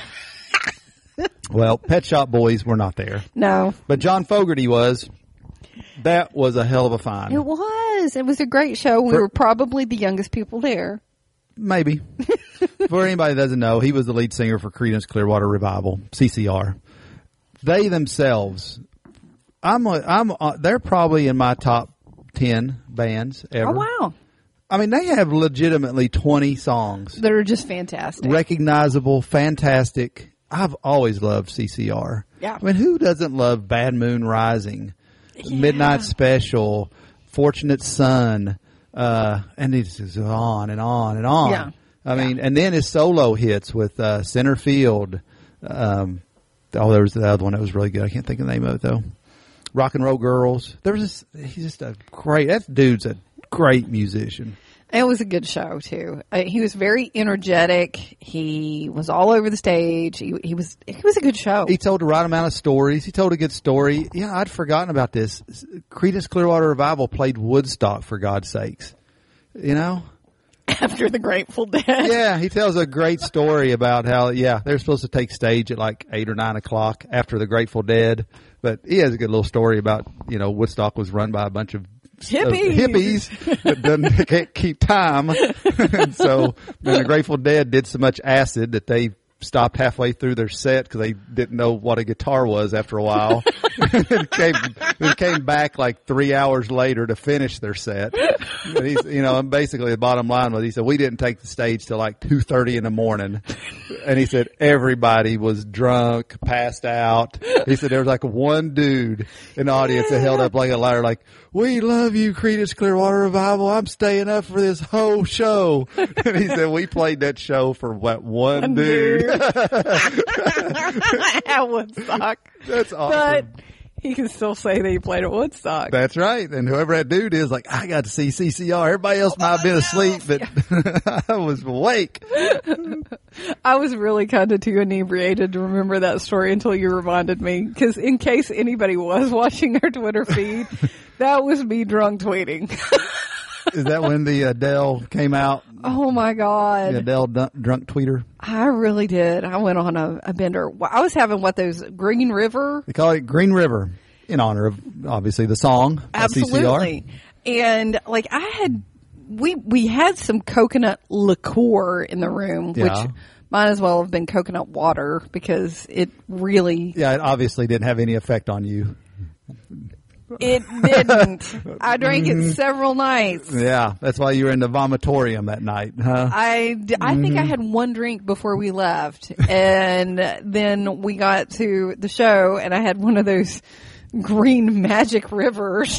Speaker 3: Well, Pet Shop Boys were not there.
Speaker 1: No.
Speaker 3: But John Fogerty was. That was a hell of a find.
Speaker 1: It was. It was a great show. We were probably the youngest people there.
Speaker 3: Maybe. For anybody that doesn't know, he was the lead singer for Creedence Clearwater Revival, CCR. They themselves, they're probably in my top 10 bands ever.
Speaker 1: Oh, wow.
Speaker 3: I mean, they have legitimately 20 songs.
Speaker 1: That are just fantastic.
Speaker 3: Recognizable, fantastic. I've always loved CCR.
Speaker 1: Yeah.
Speaker 3: I mean, who doesn't love Bad Moon Rising, Midnight Special, Fortunate Son, and it just goes on and on and on.
Speaker 1: Yeah.
Speaker 3: I mean, and then his solo hits with Center Field. There was the other one that was really good. I can't think of the name of it though. Rock and Roll Girls. He's just that dude's a great musician.
Speaker 1: It was a good show too. He was very energetic. He was all over the stage. He was a good show.
Speaker 3: He told the right amount of stories. He told a good story. Yeah, I'd forgotten about this. Creedence Clearwater Revival played Woodstock, for God's sakes. You know?
Speaker 1: After the Grateful Dead.
Speaker 3: Yeah, he tells a great story about how, they're supposed to take stage at like 8 or 9 o'clock after the Grateful Dead. But he has a good little story about, Woodstock was run by a bunch of hippies that can't keep time. And so the Grateful Dead did so much acid that they stopped halfway through their set because they didn't know what a guitar was after a while. It came back like 3 hours later to finish their set. But he's, and basically the bottom line was, he said, we didn't take the stage till like 2:30 in the morning. And he said everybody was drunk, passed out. He said there was like one dude in the audience that held up like a ladder, like, we love you, Creedence Clearwater Revival. I'm staying up for this whole show. And he said we played that show for one dude.
Speaker 1: At Woodstock.
Speaker 3: That's awesome.
Speaker 1: But he can still say that he played at Woodstock.
Speaker 3: That's right. And whoever that dude is, like, I got to see CCR. Everybody else might have been asleep, but I was awake.
Speaker 1: I was really kind of too inebriated to remember that story until you reminded me. Because in case anybody was watching our Twitter feed, that was me drunk tweeting.
Speaker 3: Is that when the Adele came out?
Speaker 1: Oh my God.
Speaker 3: The Adele drunk tweeter?
Speaker 1: I really did. I went on a bender. I was having those Green River?
Speaker 3: They call it Green River in honor of obviously the song.
Speaker 1: Absolutely.
Speaker 3: CCR.
Speaker 1: And like we had some coconut liqueur in the room, which might as well have been coconut water because it really.
Speaker 3: Yeah, it obviously didn't have any effect on you.
Speaker 1: It didn't. I drank it several nights.
Speaker 3: Yeah, that's why you were in the vomitorium that night, huh?
Speaker 1: I think I had one drink before we left, and then we got to the show, and I had one of those green magic rivers.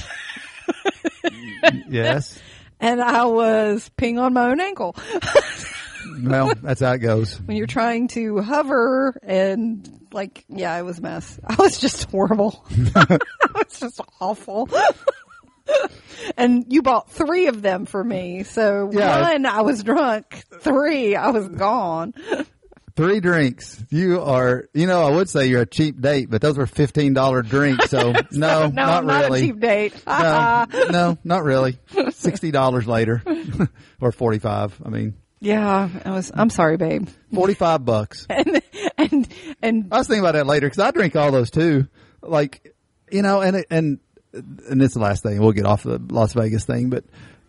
Speaker 3: Yes.
Speaker 1: And I was peeing on my own ankle.
Speaker 3: Well, that's how it goes.
Speaker 1: When you're trying to hover and it was a mess. I was just horrible. I was just awful. And you bought 3 of them for me. So 1, I was drunk. 3, I was gone.
Speaker 3: 3 drinks. You are, I would say you're a cheap date, but those were $15 drinks. So no, not
Speaker 1: really.
Speaker 3: Not
Speaker 1: a cheap date.
Speaker 3: no, not really. $60 later or $45. I mean.
Speaker 1: Yeah, I'm sorry, babe.
Speaker 3: $45.
Speaker 1: And
Speaker 3: I was thinking about that later because I drink all those too. Like, and this is the last thing. We'll get off the Las Vegas thing, but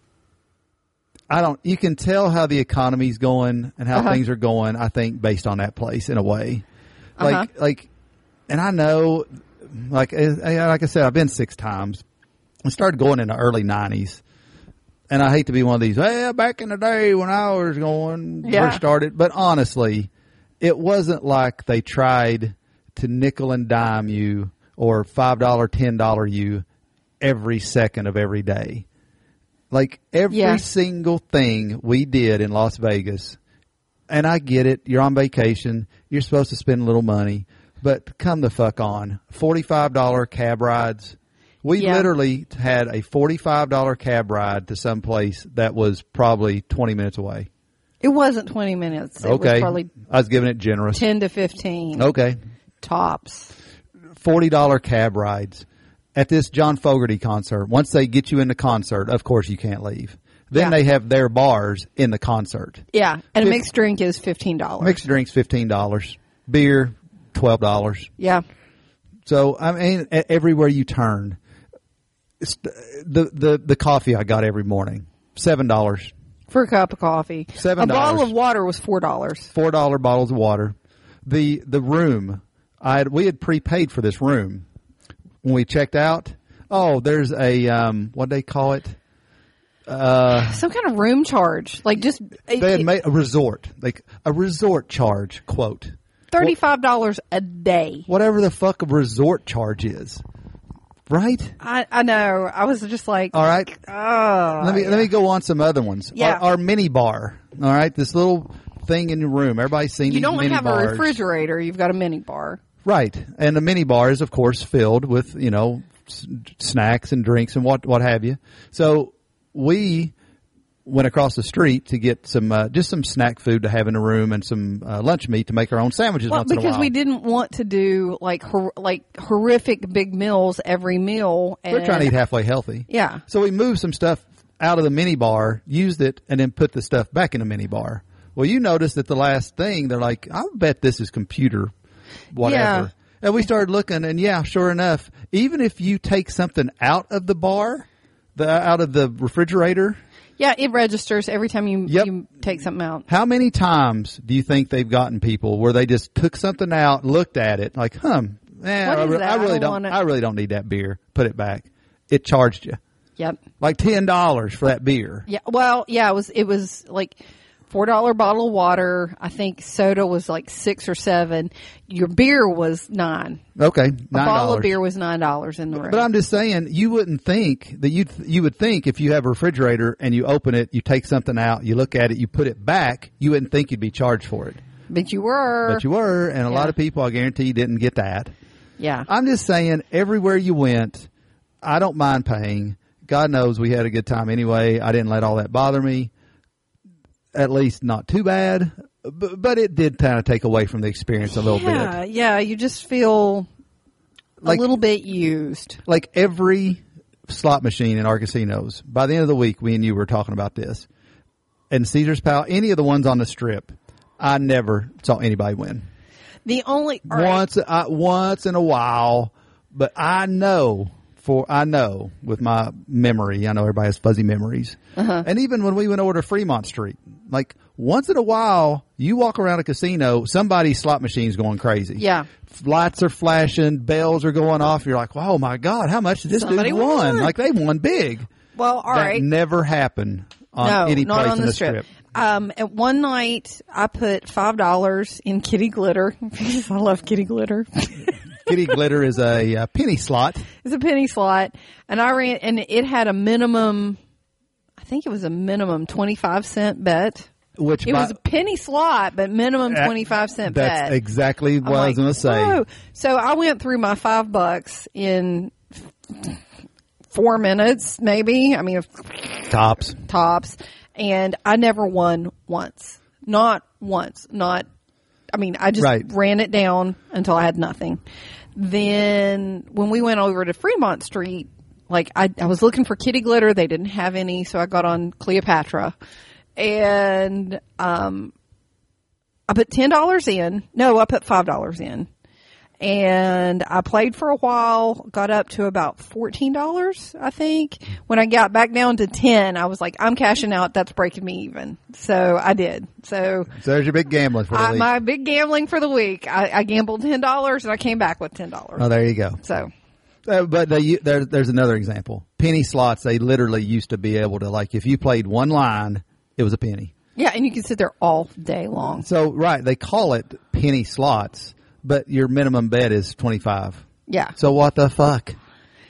Speaker 3: you can tell how the economy's going and how things are going, I think, based on that place in a way. And I know, like I said, I've been 6 times. I started going in the early 90s. And I hate to be one of these, back in the day when I was first started. But honestly, it wasn't like they tried to nickel and dime you or $5, $10 you every second of every day. Like every single thing we did in Las Vegas, and I get it, you're on vacation, you're supposed to spend a little money, but come the fuck on. $45 cab rides. We literally had a $45 cab ride to some place that was probably 20 minutes away.
Speaker 1: It wasn't 20 minutes. It was probably
Speaker 3: I was giving it generous.
Speaker 1: 10 to 15.
Speaker 3: Okay.
Speaker 1: Tops.
Speaker 3: $40 cab rides at this John Fogerty concert. Once they get you in the concert, of course you can't leave. Then they have their bars in the concert.
Speaker 1: Yeah, and a mixed drink is $15.
Speaker 3: Mixed drink's $15. Beer, $12.
Speaker 1: Yeah.
Speaker 3: So, I mean, everywhere you turn, the coffee I got every morning, $7.
Speaker 1: For a cup of coffee.
Speaker 3: $7.
Speaker 1: A bottle of water was $4.
Speaker 3: $4 bottles of water. The room, we had prepaid for this room. When we checked out, there's a, what do they call it?
Speaker 1: Some kind of room charge. Like just.
Speaker 3: They had made a resort. Like a resort charge, quote.
Speaker 1: $35 a day.
Speaker 3: Whatever the fuck a resort charge is. Right?
Speaker 1: I know. I was just like,
Speaker 3: all right.
Speaker 1: Let
Speaker 3: me go on some other ones.
Speaker 1: Yeah.
Speaker 3: Our mini bar. All right. This little thing in your room. Everybody's seen these mini bars.
Speaker 1: You don't have a refrigerator. You've got a mini bar.
Speaker 3: Right. And the mini bar is, of course, filled with, snacks and drinks and what have you. So we went across the street to get some just some snack food to have in the room and some lunch meat to make our own sandwiches once in a while.
Speaker 1: Because we didn't want to do like horrific big meals every meal. And
Speaker 3: we're trying to eat halfway healthy.
Speaker 1: Yeah.
Speaker 3: So we moved some stuff out of the mini bar, used it, and then put the stuff back in the mini bar. Well, you noticed that the last thing, they're like, I bet this is computer whatever.
Speaker 1: Yeah.
Speaker 3: And we started looking, and sure enough, even if you take something out of the bar, out of the refrigerator.
Speaker 1: Yeah, it registers every time you take something out.
Speaker 3: How many times do you think they've gotten people where they just took something out, looked at it, like, I really don't need that beer. Put it back. It charged you.
Speaker 1: Yep.
Speaker 3: Like $10 for that beer.
Speaker 1: Yeah. Well, yeah, it was like $4 bottle of water. I think soda was like $6 or $7. Your beer was $9.
Speaker 3: Okay, $9.
Speaker 1: A bottle of beer was $9 in the room.
Speaker 3: But I'm just saying, you wouldn't think that you would think if you have a refrigerator and you open it, you take something out, you look at it, you put it back, you wouldn't think you'd be charged for it.
Speaker 1: But you were.
Speaker 3: And a lot of people, I guarantee, didn't get that.
Speaker 1: Yeah.
Speaker 3: I'm just saying, everywhere you went, I don't mind paying. God knows we had a good time anyway. I didn't let all that bother me. At least not too bad, but it did kind of take away from the experience a little bit.
Speaker 1: Yeah, you just feel a little bit used.
Speaker 3: Like every slot machine in our casinos, by the end of the week, we and you were talking about this. And Caesar's Palace, any of the ones on the Strip, I never saw anybody win. Once in a while, but I know with my memory, I know everybody has fuzzy memories. And even when we went over to Fremont Street, like once in a while, you walk around a casino, somebody's slot machine's going crazy.
Speaker 1: Yeah.
Speaker 3: Lights are flashing, bells are going off. You're like, oh my God, how much did this dude won? Like they won big.
Speaker 1: Well, all right.
Speaker 3: That never happened on any place in the Strip.
Speaker 1: At one night, I put $5 in Kitty Glitter because I love Kitty Glitter.
Speaker 3: Kitty Glitter is a penny slot.
Speaker 1: It's a penny slot, and it had a minimum. I think it was a minimum 25-cent bet.
Speaker 3: Which
Speaker 1: it was a penny slot, but minimum 25-cent bet.
Speaker 3: That's exactly what I was going to say.
Speaker 1: Whoa. So I went through my $5 in 4 minutes, maybe. I mean,
Speaker 3: tops,
Speaker 1: and I never won once. Not once. I just ran it down until I had nothing. Then when we went over to Fremont Street, like I was looking for Kitty Glitter. They didn't have any, so I got on Cleopatra. And I put $10 in. No, I put $5 in. And I played for a while, got up to about $14, I think. When I got back down to 10, I was like, I'm cashing out. That's breaking me even. So I did. So
Speaker 3: there's your big gambling for the week.
Speaker 1: My big gambling for the week. I gambled $10 and I came back with $10.
Speaker 3: Oh, there you go.
Speaker 1: So.
Speaker 3: But there's another example. Penny slots, they literally used to be able to, like, if you played one line, it was a penny.
Speaker 1: Yeah, and you can sit there all day long.
Speaker 3: So, they call it penny slots, but your minimum bet is 25.
Speaker 1: Yeah.
Speaker 3: So what the fuck?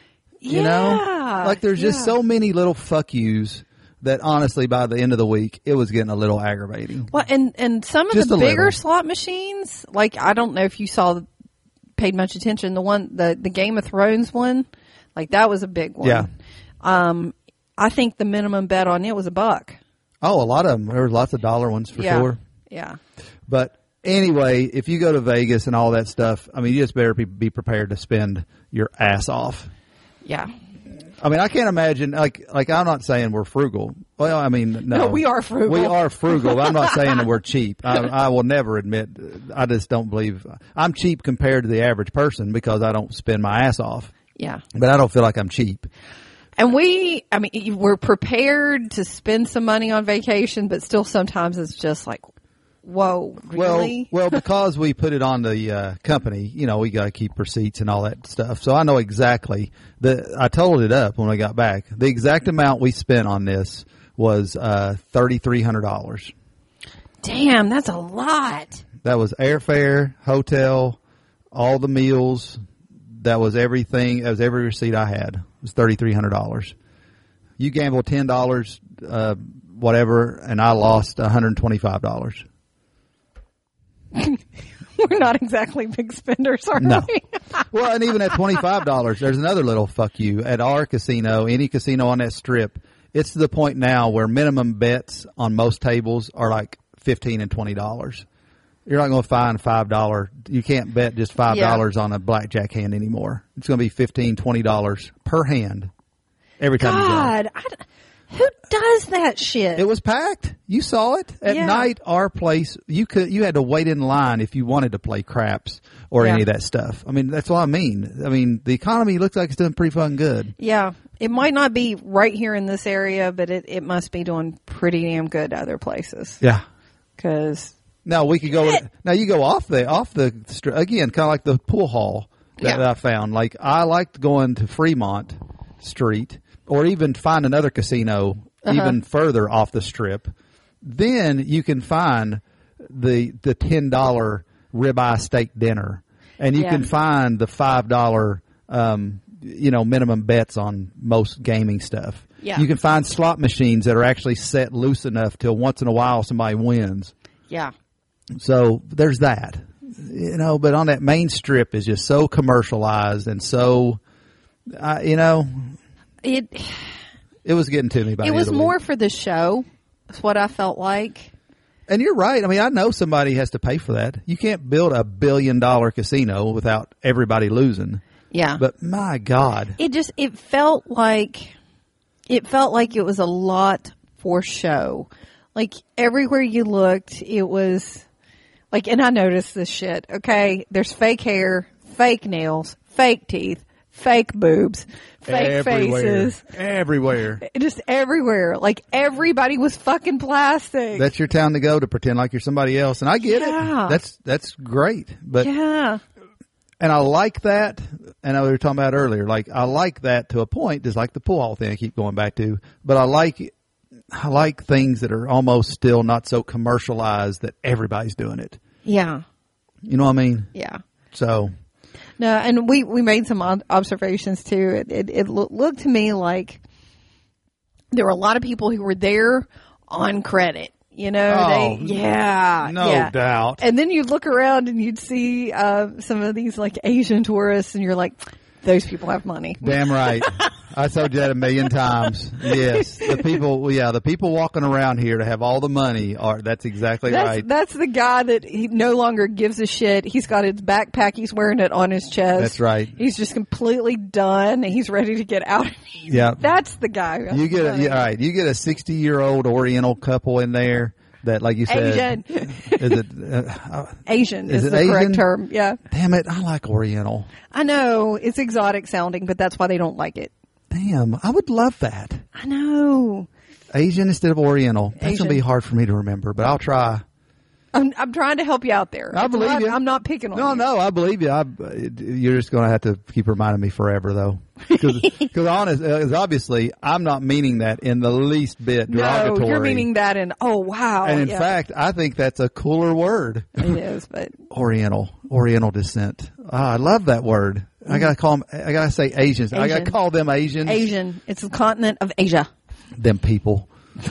Speaker 3: You know? Like there's just so many little fuck yous that honestly by the end of the week, it was getting a little aggravating.
Speaker 1: Well, and some of the bigger slot machines, like I don't know if you paid much attention, the Game of Thrones one, like that was a big one.
Speaker 3: Yeah.
Speaker 1: I think the minimum bet on it was $1.
Speaker 3: Oh, a lot of them. There were lots of dollar ones for sure.
Speaker 1: Yeah.
Speaker 3: But anyway, if you go to Vegas and all that stuff, I mean, you just better be prepared to spend your ass off.
Speaker 1: Yeah.
Speaker 3: I mean, I can't imagine, like I'm not saying we're frugal. Well, I mean, no.
Speaker 1: We are frugal.
Speaker 3: We are frugal. I'm not saying that we're cheap. I will never admit, I just don't believe, I'm cheap compared to the average person because I don't spend my ass off.
Speaker 1: Yeah.
Speaker 3: But I don't feel like I'm cheap.
Speaker 1: And we're prepared to spend some money on vacation, but still sometimes it's just like, whoa, really?
Speaker 3: Well, because we put it on the company, you know, we got to keep receipts and all that stuff. So I know exactly I totaled it up when I got back. The exact amount we spent on this was $3,300. Damn,
Speaker 1: that's a lot.
Speaker 3: That was airfare, hotel, all the meals. That was everything. That was every receipt I had. It was $3,300. You gambled $10, whatever, and I lost $125.
Speaker 1: We're not exactly big spenders, are we?
Speaker 3: Well, and even at $25, there's another little fuck you. At our casino, any casino on that strip, it's to the point now where minimum bets on most tables are like $15 and $20. You're not going to find $5. You can't bet just $5 on a blackjack hand anymore. It's going to be $15, $20 per hand every time you go.
Speaker 1: Who does that shit?
Speaker 3: It was packed. You saw it at night. Our place, you had to wait in line if you wanted to play craps or any of that stuff. I mean, that's what I mean. I mean, the economy looks like it's doing pretty fucking good.
Speaker 1: Yeah, it might not be right here in this area, but it must be doing pretty damn good other places.
Speaker 3: Yeah,
Speaker 1: because.
Speaker 3: Now we could go. Now you go off the again, kind of like the pool hall that I found. Like I liked going to Fremont Street, or even find another casino even further off the strip. Then you can find the $10 ribeye steak dinner, and you can find the $5 minimum bets on most gaming stuff.
Speaker 1: Yeah.
Speaker 3: You can find slot machines that are actually set loose enough till once in a while somebody wins.
Speaker 1: Yeah.
Speaker 3: So there's that, but on that main strip is just so commercialized and so, it was getting to me. It
Speaker 1: was more for the show. That's what I felt like.
Speaker 3: And you're right. I mean, I know somebody has to pay for that. You can't build $1 billion casino without everybody losing.
Speaker 1: Yeah.
Speaker 3: But my God,
Speaker 1: it felt like it was a lot for show. Like everywhere you looked, it was like, and I noticed this shit. Okay. There's fake hair, fake nails, fake teeth, fake boobs, fake faces.
Speaker 3: Everywhere.
Speaker 1: Just everywhere. Like everybody was fucking plastic.
Speaker 3: That's your town to go to pretend like you're somebody else. And I get it. That's great. But and I like that. And we were talking about earlier, like I like that to a point, just like the pool hall thing I keep going back to. But I like things that are almost still not so commercialized that everybody's doing it.
Speaker 1: Yeah.
Speaker 3: You know what I mean?
Speaker 1: Yeah.
Speaker 3: So.
Speaker 1: No, and we made some observations too. It looked to me like there were a lot of people who were there on credit. No
Speaker 3: doubt.
Speaker 1: And then you'd look around and you'd see some of these like Asian tourists, and you're like, those people have money.
Speaker 3: Damn right. I told you that 1,000,000 times. Yes. The people walking around here to have all the money that's exactly right.
Speaker 1: That's the guy that he no longer gives a shit. He's got his backpack. He's wearing it on his chest.
Speaker 3: That's right.
Speaker 1: He's just completely done. He's ready to get out.
Speaker 3: Yeah.
Speaker 1: That's the guy.
Speaker 3: You get all right. You get a 60-year-old Oriental couple in there. That, like you said,
Speaker 1: Asian.
Speaker 3: Is it
Speaker 1: Asian is the correct term? Yeah.
Speaker 3: Damn it, I like Oriental.
Speaker 1: I know it's exotic sounding, but that's why they don't like it.
Speaker 3: Damn, I would love that.
Speaker 1: I know.
Speaker 3: Asian instead of Oriental. That's gonna be hard for me to remember, but I'll try.
Speaker 1: I'm trying to help you out there.
Speaker 3: I believe you.
Speaker 1: I'm not picking on you.
Speaker 3: No, I believe you. You're just going to have to keep reminding me forever, though. Because obviously, I'm not meaning that in the least bit derogatory.
Speaker 1: No, you're meaning that in, oh, wow.
Speaker 3: And in fact, I think that's a cooler word.
Speaker 1: It is, but.
Speaker 3: Oriental descent. I love that word. I gotta call them. I gotta say Asians. I gotta call them Asians.
Speaker 1: Asian. It's the continent of Asia.
Speaker 3: Them people.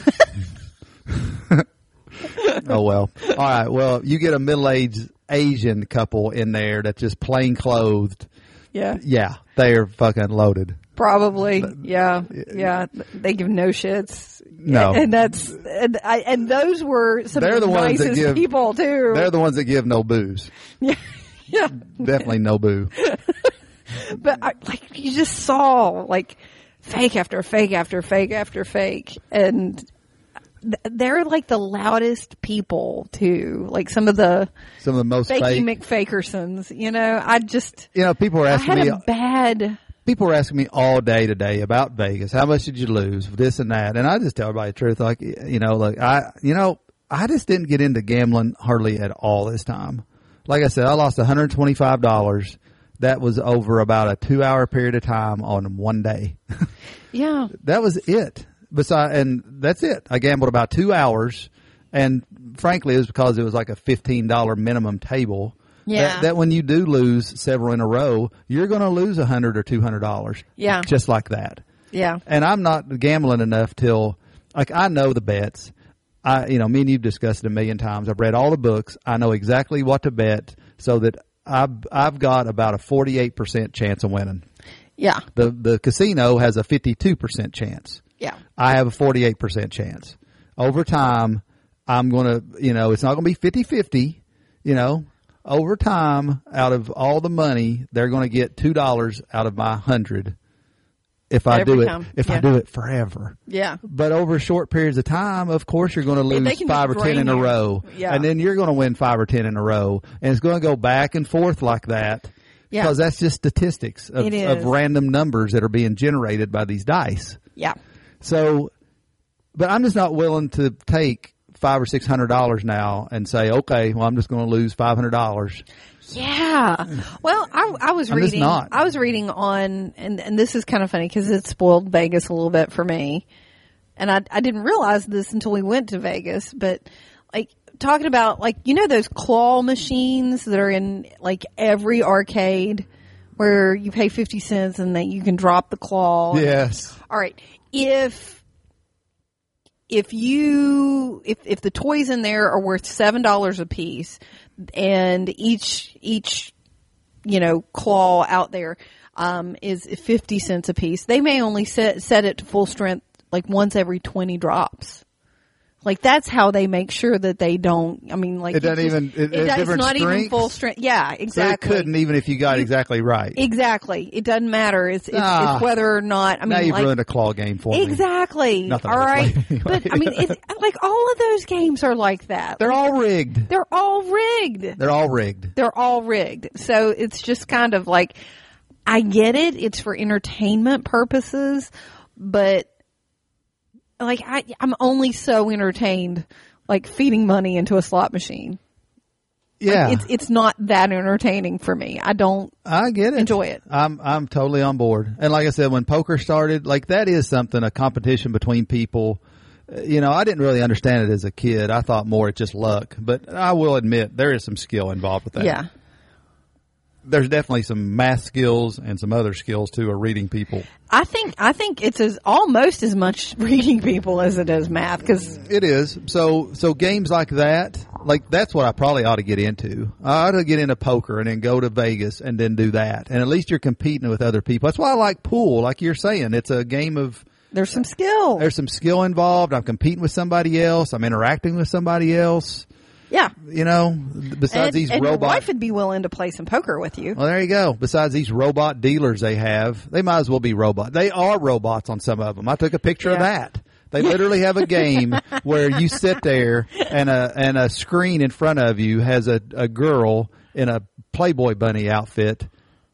Speaker 3: Oh well. All right. Well, you get a middle-aged Asian couple in there that's just plain clothed.
Speaker 1: Yeah.
Speaker 3: Yeah, they are fucking loaded.
Speaker 1: Probably. Yeah. Yeah. They give no shits.
Speaker 3: No.
Speaker 1: And and those were some of the nicest people too.
Speaker 3: They're the ones that give no booze.
Speaker 1: Yeah. Yeah.
Speaker 3: Definitely no boo.
Speaker 1: But like you just saw like fake after fake after fake after fake, and they're like the loudest people too. Like some of the
Speaker 3: most
Speaker 1: fakey
Speaker 3: fake
Speaker 1: McFakersons. You know,
Speaker 3: people are asking me. People are asking me all day today about Vegas. How much did you lose? This and that, and I just tell everybody the truth. Like I just didn't get into gambling hardly at all this time. Like I said, I lost $125. That was over about a 2-hour period of time on one day.
Speaker 1: Yeah.
Speaker 3: That was it. And that's it. I gambled about 2 hours, and frankly, it was because it was like a $15 minimum table.
Speaker 1: Yeah.
Speaker 3: That when you do lose several in a row, you're going to lose $100 or $200.
Speaker 1: Yeah.
Speaker 3: Just like that.
Speaker 1: Yeah.
Speaker 3: And I'm not gambling enough till, like, I know the bets. Me and you've discussed it a million times. I've read all the books. I know exactly what to bet so that I've got about a 48% chance of winning.
Speaker 1: Yeah.
Speaker 3: The casino has a 52% chance.
Speaker 1: Yeah.
Speaker 3: I have a 48% chance. Over time, I'm going to, it's not going to be 50-50, over time, out of all the money, they're going to get $2 out of my 100 if I do it forever.
Speaker 1: Yeah.
Speaker 3: But over short periods of time, of course, you're going to lose 5 or 10 in a row.
Speaker 1: Yeah.
Speaker 3: And then you're going to win 5 or 10 in a row. And it's going to go back and forth like that.
Speaker 1: Yeah.
Speaker 3: Because that's just statistics of random numbers that are being generated by these dice.
Speaker 1: Yeah.
Speaker 3: So, but I'm just not willing to take $500 or $600 now and say, okay, well, I'm just going to lose $500.
Speaker 1: Yeah. Well, I was reading. I was reading on, and this is kind of funny because it spoiled Vegas a little bit for me, and I didn't realize this until we went to Vegas. But like talking about those claw machines that are in like every arcade where you pay 50 cents and that you can drop the claw.
Speaker 3: Yes.
Speaker 1: All right. If the toys in there are worth $7 a piece, and each claw out there is 50 cents a piece, they may only set it to full strength like once every 20 drops. Like that's how they make sure that they don't. I mean, like it's not even full strength. Yeah, exactly.
Speaker 3: So it couldn't even if you got exactly right.
Speaker 1: Exactly. It doesn't matter. It's whether or not. I mean,
Speaker 3: now you've ruined a claw game for me.
Speaker 1: Exactly.
Speaker 3: Nothing
Speaker 1: all right.
Speaker 3: Anyway.
Speaker 1: But I mean, it's like all of those games are like that.
Speaker 3: They're all rigged.
Speaker 1: They're all rigged.
Speaker 3: They're all rigged.
Speaker 1: They're all rigged. So it's just kind of like, I get it. It's for entertainment purposes, but. Like I'm only so entertained, like feeding money into a slot machine.
Speaker 3: Yeah,
Speaker 1: like, it's not that entertaining for me. I get it. Enjoy it.
Speaker 3: I'm totally on board. And like I said, when poker started, like that is something, a competition between people. I didn't really understand it as a kid. I thought more it's just luck. But I will admit there is some skill involved with that.
Speaker 1: Yeah.
Speaker 3: There's definitely some math skills and some other skills too of reading people.
Speaker 1: I think it's almost as much reading people as it is math, because
Speaker 3: it is. So games like that, like that's what I probably ought to get into. I ought to get into poker and then go to Vegas and then do that. And at least you're competing with other people. That's why I like pool. Like you're saying, it's a game of.
Speaker 1: There's some skill.
Speaker 3: There's some skill involved. I'm competing with somebody else. I'm interacting with somebody else.
Speaker 1: Yeah.
Speaker 3: Besides these robots.
Speaker 1: Your wife would be willing to play some poker with you.
Speaker 3: Well, there you go. Besides these robot dealers they have, they might as well be robots. They are robots on some of them. I took a picture of that. They literally have a game where you sit there and a screen in front of you has a girl in a Playboy bunny outfit.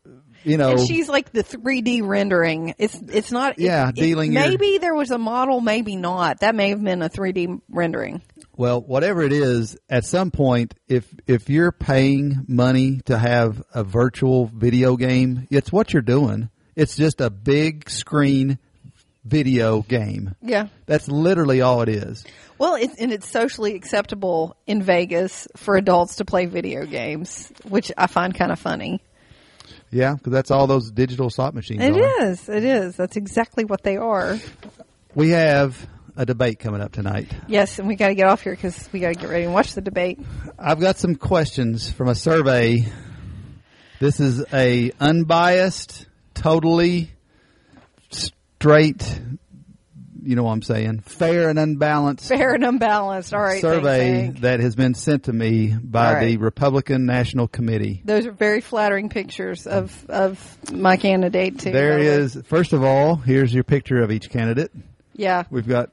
Speaker 1: And she's like the 3D rendering. It's not.
Speaker 3: Yeah, dealing.
Speaker 1: Maybe there was a model, maybe not. That may have been a 3D rendering.
Speaker 3: Well, whatever it is, at some point, if you're paying money to have a virtual video game, it's what you're doing. It's just a big screen video game.
Speaker 1: Yeah.
Speaker 3: That's literally all it is.
Speaker 1: Well, it's socially acceptable in Vegas for adults to play video games, which I find kind of funny.
Speaker 3: Yeah, because that's all those digital slot machines
Speaker 1: It
Speaker 3: are.
Speaker 1: is. It is. That's exactly what they are.
Speaker 3: We have a debate coming up tonight.
Speaker 1: Yes, and we got to get off here because we got to get ready and watch the debate.
Speaker 3: I've got some questions from a survey. This is a unbiased, totally straight, you know what I'm saying, fair and unbalanced.
Speaker 1: Fair and unbalanced. All right.
Speaker 3: Survey
Speaker 1: thanks.
Speaker 3: that has been sent to me by the Republican National Committee.
Speaker 1: Those are very flattering pictures of my candidate too.
Speaker 3: There is. First of all, here's your picture of each candidate.
Speaker 1: Yeah.
Speaker 3: We've got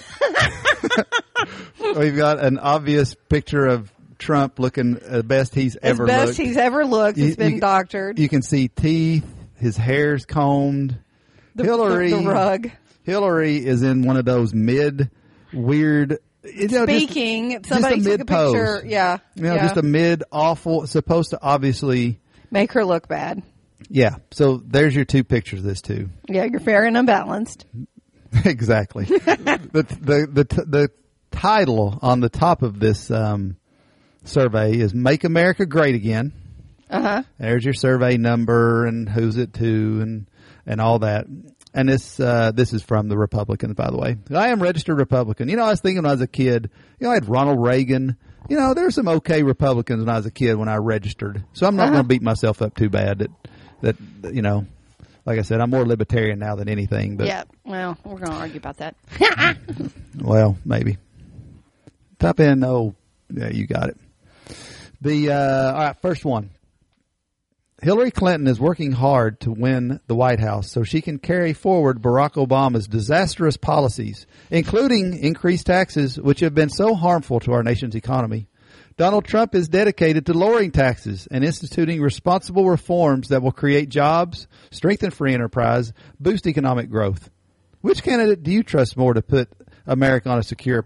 Speaker 3: an obvious picture of Trump looking the best he's ever looked.
Speaker 1: As best he's ever looked. It's been doctored.
Speaker 3: You can see teeth. His hair's combed. Hillary,
Speaker 1: the rug.
Speaker 3: Hillary is in one of those weird.
Speaker 1: Speaking, somebody
Speaker 3: just a
Speaker 1: took a
Speaker 3: mid-pose.
Speaker 1: picture. Yeah.
Speaker 3: Just a mid-awful, supposed to obviously
Speaker 1: make her look bad.
Speaker 3: Yeah. So there's your two pictures of this too.
Speaker 1: Yeah, you're fair and unbalanced.
Speaker 3: Exactly. The title on the top of this survey is "Make America Great Again." There's your survey number and who's it to and all that. And this is from the Republicans, by the way. I am registered Republican. I was thinking when I was a kid, I had Ronald Reagan. There were some okay Republicans when I was a kid when I registered. So I'm not going to beat myself up too bad that like I said, I'm more libertarian now than anything. But
Speaker 1: yeah, well, we're going to argue about that.
Speaker 3: Well, maybe. Type in, yeah, you got it. All right, first one. Hillary Clinton is working hard to win the White House so she can carry forward Barack Obama's disastrous policies, including increased taxes, which have been so harmful to our nation's economy. Donald Trump is dedicated to lowering taxes and instituting responsible reforms that will create jobs, strengthen free enterprise, boost economic growth. Which candidate do you trust more to put America on a secure,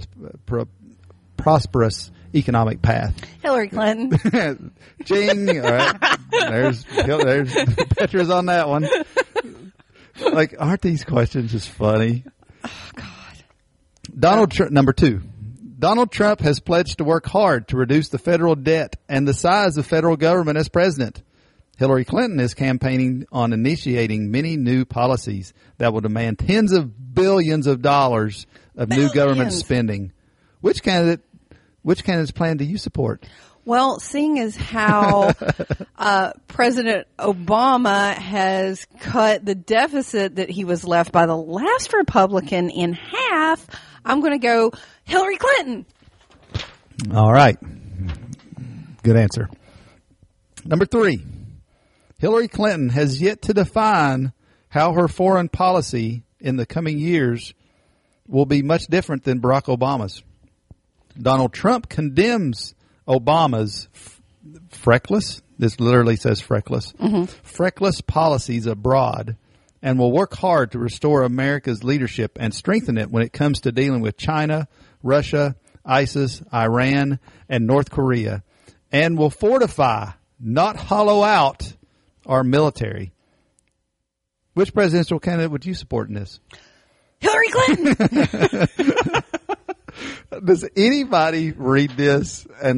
Speaker 3: prosperous economic path?
Speaker 1: Hillary Clinton.
Speaker 3: Jing. All right. There's Petra's on that one. Like, aren't these questions just funny?
Speaker 1: Oh, God.
Speaker 3: Number 2. Donald Trump has pledged to work hard to reduce the federal debt and the size of federal government as president. Hillary Clinton is campaigning on initiating many new policies that will demand tens of billions of dollars of new government spending. Which candidate's plan do you support?
Speaker 1: Well, seeing as how President Obama has cut the deficit that he was left by the last Republican in half, I'm going to go Hillary Clinton.
Speaker 3: All right. Good answer. Number 3. Hillary Clinton has yet to define how her foreign policy in the coming years will be much different than Barack Obama's. Donald Trump condemns Obama's freckless, this literally says freckless, freckless policies abroad and will work hard to restore America's leadership and strengthen it when it comes to dealing with China, Russia, ISIS, Iran, and North Korea, and will fortify, not hollow out, our military. Which presidential candidate would you support in this?
Speaker 1: Hillary Clinton!
Speaker 3: Does anybody read this and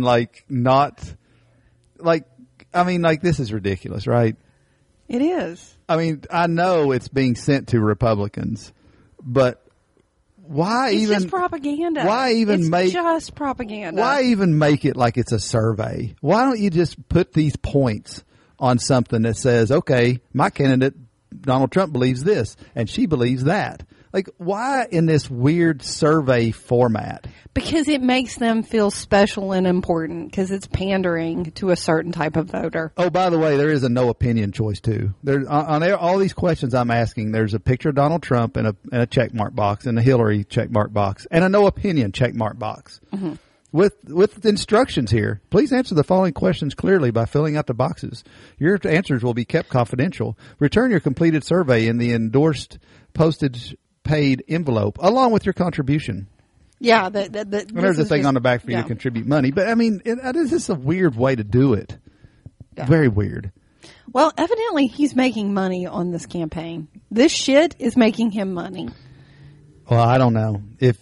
Speaker 3: this is ridiculous, right?
Speaker 1: It is.
Speaker 3: I mean, I know it's being sent to Republicans, but why
Speaker 1: it's
Speaker 3: even
Speaker 1: just propaganda?
Speaker 3: It's
Speaker 1: just propaganda.
Speaker 3: Why even make it like it's a survey? Why don't you just put these points on something that says, okay, my candidate Donald Trump believes this and she believes that? Like, why in this weird survey format?
Speaker 1: Because it makes them feel special and important because it's pandering to a certain type of voter.
Speaker 3: Oh, by the way, there is a no opinion choice too. There on all these questions I'm asking, there's a picture of Donald Trump and a check mark box and a Hillary check mark box and a no opinion check mark box. Mm-hmm. With instructions here. Please answer the following questions clearly by filling out the boxes. Your answers will be kept confidential. Return your completed survey in the endorsed postage paid envelope along with your contribution.
Speaker 1: Yeah,
Speaker 3: there's a thing on the back for you to contribute money, but I mean, this is a weird way to do it. Yeah. Very weird.
Speaker 1: Well, evidently he's making money on this campaign. This shit is making him money.
Speaker 3: Well, I don't know if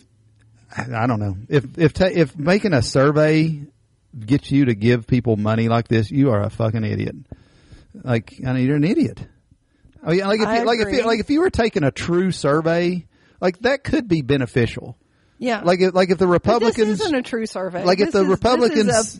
Speaker 3: making a survey gets you to give people money like this, you are a fucking idiot. Like, I mean, you're an idiot. I mean, if you were taking a true survey, like that could be beneficial.
Speaker 1: Yeah.
Speaker 3: Like if the Republicans.
Speaker 1: But this isn't a true survey.
Speaker 3: Like if the Republicans.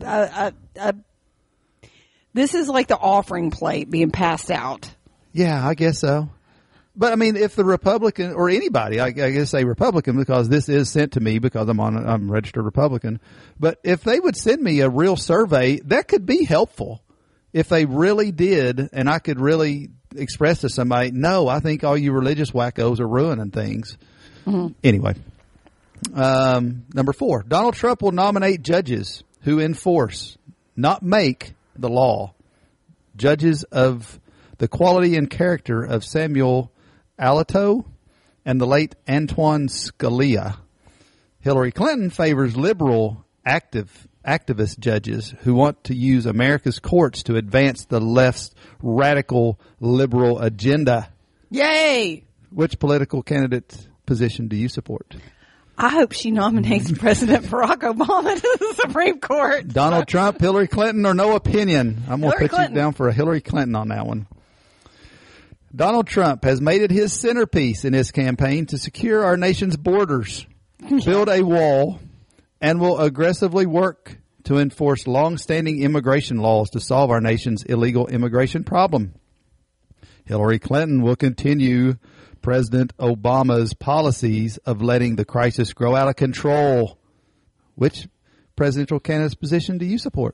Speaker 1: This is like the offering plate being passed out.
Speaker 3: Yeah, I guess so. But I mean, if the Republican or anybody, I guess say Republican because this is sent to me because I'm a registered Republican. But if they would send me a real survey, that could be helpful. If they really did, and I could really express to somebody, no, I think all you religious wackos are ruining things. Mm-hmm. Anyway, number 4, Donald Trump will nominate judges who enforce, not make, the law. Judges of the quality and character of Samuel Alito and the late Antoine Scalia. Hillary Clinton favors liberal activist judges who want to use America's courts to advance the left's radical liberal agenda.
Speaker 1: Yay!
Speaker 3: Which political candidate's position do you support?
Speaker 1: I hope she nominates President Barack Obama to the Supreme Court.
Speaker 3: Donald Trump, Hillary Clinton, or no opinion? I'm going to put
Speaker 1: Clinton.
Speaker 3: You down for a Hillary Clinton on that one. Donald Trump has made it his centerpiece in his campaign to secure our nation's borders, build a wall, and will aggressively work to enforce long-standing immigration laws to solve our nation's illegal immigration problem. Hillary Clinton will continue President Obama's policies of letting the crisis grow out of control. Which presidential candidate's position do you support?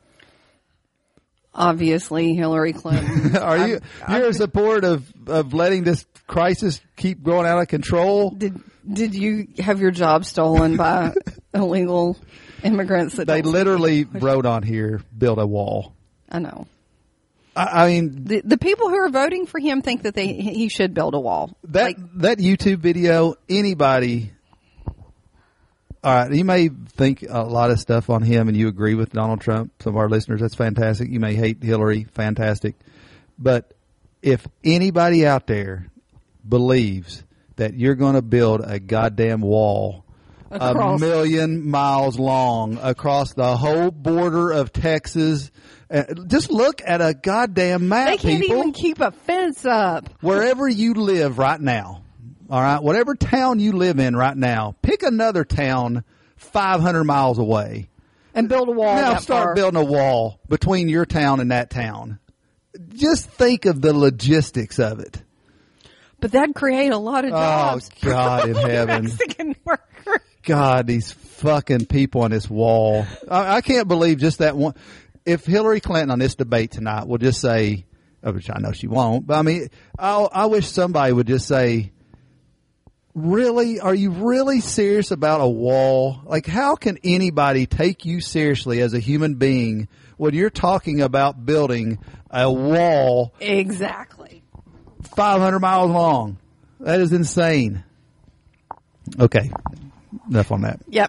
Speaker 1: Obviously, Hillary Clinton.
Speaker 3: You're in support of letting this crisis keep growing out of control?
Speaker 1: Did you have your job stolen by illegal immigrants?
Speaker 3: They literally wrote on here, build a wall.
Speaker 1: I know.
Speaker 3: I mean,
Speaker 1: the people who are voting for him think that he should build a wall.
Speaker 3: That YouTube video, anybody. All right, you may think a lot of stuff on him, and you agree with Donald Trump. Some of our listeners, that's fantastic. You may hate Hillary, fantastic. But if anybody out there believes that you're going to build a goddamn wall a million miles long across the whole border of Texas. Just look at a goddamn map,
Speaker 1: They can't
Speaker 3: people.
Speaker 1: even keep a fence up.
Speaker 3: Wherever you live right now, all right, whatever town you live in right now, pick another town 500 miles away.
Speaker 1: And build a wall.
Speaker 3: Now start building a wall between your town and that town. Just think of the logistics of it.
Speaker 1: But that'd create a lot of jobs.
Speaker 3: Oh, God in heaven.
Speaker 1: Mexican workers.
Speaker 3: God, these fucking people on this wall. I can't believe just that one. If Hillary Clinton on this debate tonight will just say, which I know she won't, but I mean, I wish somebody would just say, really? Are you really serious about a wall? Like, how can anybody take you seriously as a human being when you're talking about building a wall?
Speaker 1: Exactly.
Speaker 3: 500 miles long. That is insane. Okay. Enough on that.
Speaker 1: Yep.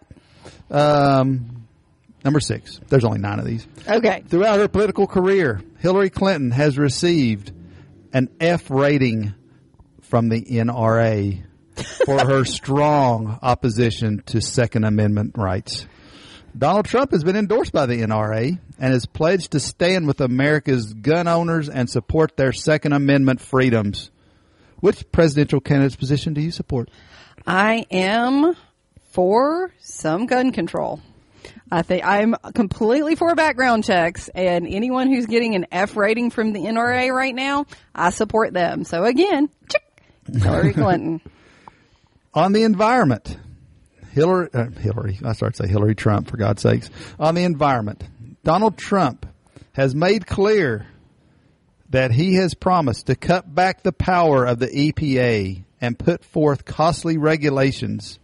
Speaker 3: Number 6. There's only 9 of these.
Speaker 1: Okay.
Speaker 3: Throughout her political career, Hillary Clinton has received an F rating from the NRA for her strong opposition to Second Amendment rights. Donald Trump has been endorsed by the NRA and has pledged to stand with America's gun owners and support their Second Amendment freedoms. Which presidential candidate's position do you support?
Speaker 1: I am for some gun control. I think I'm completely for background checks, and anyone who's getting an F rating from the NRA right now, I support them. So again, Hillary Clinton.
Speaker 3: On the environment, Hillary, I started to say Hillary Trump, for God's sakes. On the environment, Donald Trump has made clear that he has promised to cut back the power of the EPA and put forth costly regulations.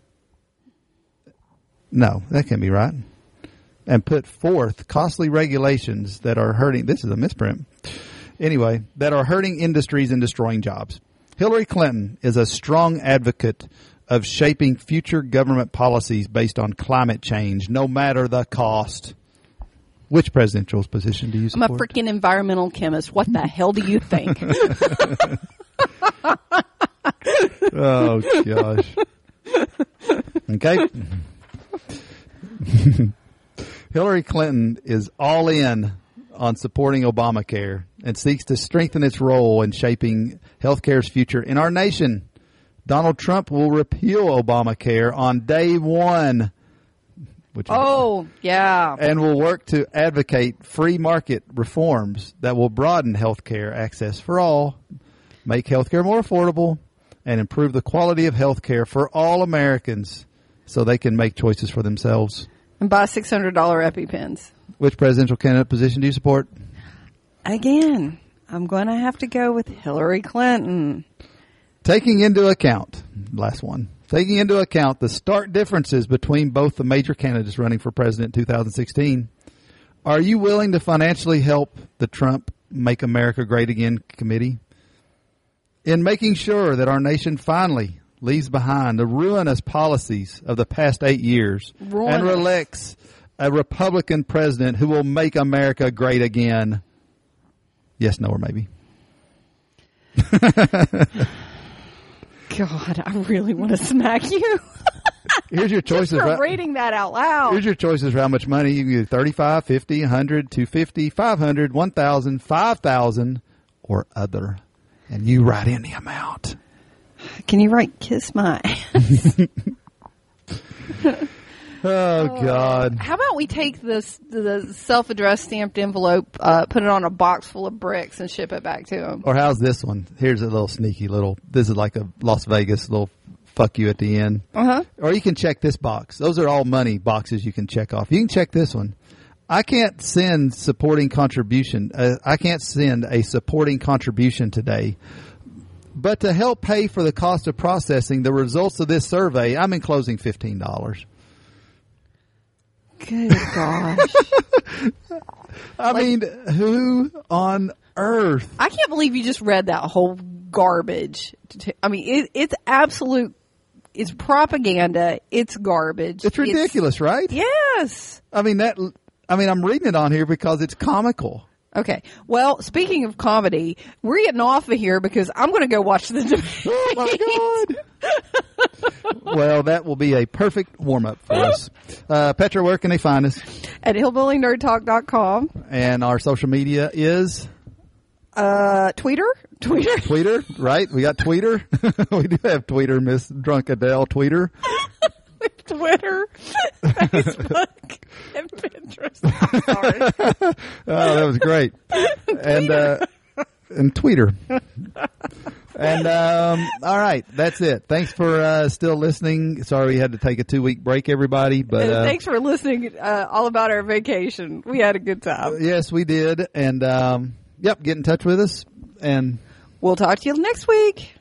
Speaker 3: No, that can't be right. And put forth costly regulations that are hurting, this is a misprint. Anyway, that are hurting industries and destroying jobs. Hillary Clinton is a strong advocate of shaping future government policies based on climate change, no matter the cost. Which presidential position do you support?
Speaker 1: I'm a freaking environmental chemist. What the hell do you think?
Speaker 3: Oh, gosh. Okay. Hillary Clinton is all in on supporting Obamacare and seeks to strengthen its role in shaping healthcare's future in our nation. Donald Trump will repeal Obamacare on day one. And will work to advocate free market reforms that will broaden healthcare access for all, make healthcare more affordable, and improve the quality of healthcare for all Americans so they can make choices for themselves.
Speaker 1: And buy $600 EpiPens.
Speaker 3: Which presidential candidate position do you support?
Speaker 1: Again, I'm going to have to go with Hillary Clinton.
Speaker 3: Taking into account the stark differences between both the major candidates running for president in 2016, are you willing to financially help the Trump Make America Great Again committee in making sure that our nation finally leaves behind the ruinous policies of the past 8 years and elects a Republican president who will make America great again? Yes, no, or maybe.
Speaker 1: God, I really want to smack you.
Speaker 3: Here's your choices.
Speaker 1: Just for reading that out loud.
Speaker 3: Here's your choices for how much money. You can do 35, 50, 100, 250, 500, 1,000, 5,000, or other. And you write in the amount.
Speaker 1: Can you write kiss my ass?
Speaker 3: Oh, God.
Speaker 1: How about we take the self-addressed stamped envelope, put it on a box full of bricks, and ship it back to them?
Speaker 3: Or how's this one? Here's a little sneaky this is like a Las Vegas little fuck you at the end.
Speaker 1: Uh-huh.
Speaker 3: Or you can check this box. Those are all money boxes you can check off. You can check this one. I can't send supporting contribution. I can't send a supporting contribution today. But to help pay for the cost of processing the results of this survey, I'm enclosing $15.
Speaker 1: Good gosh.
Speaker 3: I mean, who on earth?
Speaker 1: I can't believe you just read that whole garbage. I mean, it's absolute, it's propaganda. It's garbage.
Speaker 3: It's ridiculous, right?
Speaker 1: Yes.
Speaker 3: I'm reading it on here because it's comical.
Speaker 1: Okay. Well, speaking of comedy, we're getting off of here because I'm going to go watch the debate.
Speaker 3: Oh, my God. Well, that will be a perfect warm-up for us. Petra, where can they find us?
Speaker 1: At hillbillynerdtalk.com.
Speaker 3: And our social media is?
Speaker 1: Tweeter,
Speaker 3: right? We got Tweeter. We do have Tweeter, Miss Drunk Adele Tweeter.
Speaker 1: Twitter, Facebook, and Pinterest. Sorry.
Speaker 3: Oh, that was great. And Tweeter. And all right, that's it. Thanks for still listening. Sorry we had to take a 2-week break, everybody. But
Speaker 1: thanks for listening. All about our vacation. We had a good time.
Speaker 3: Yes, we did. And get in touch with us. And
Speaker 1: we'll talk to you next week.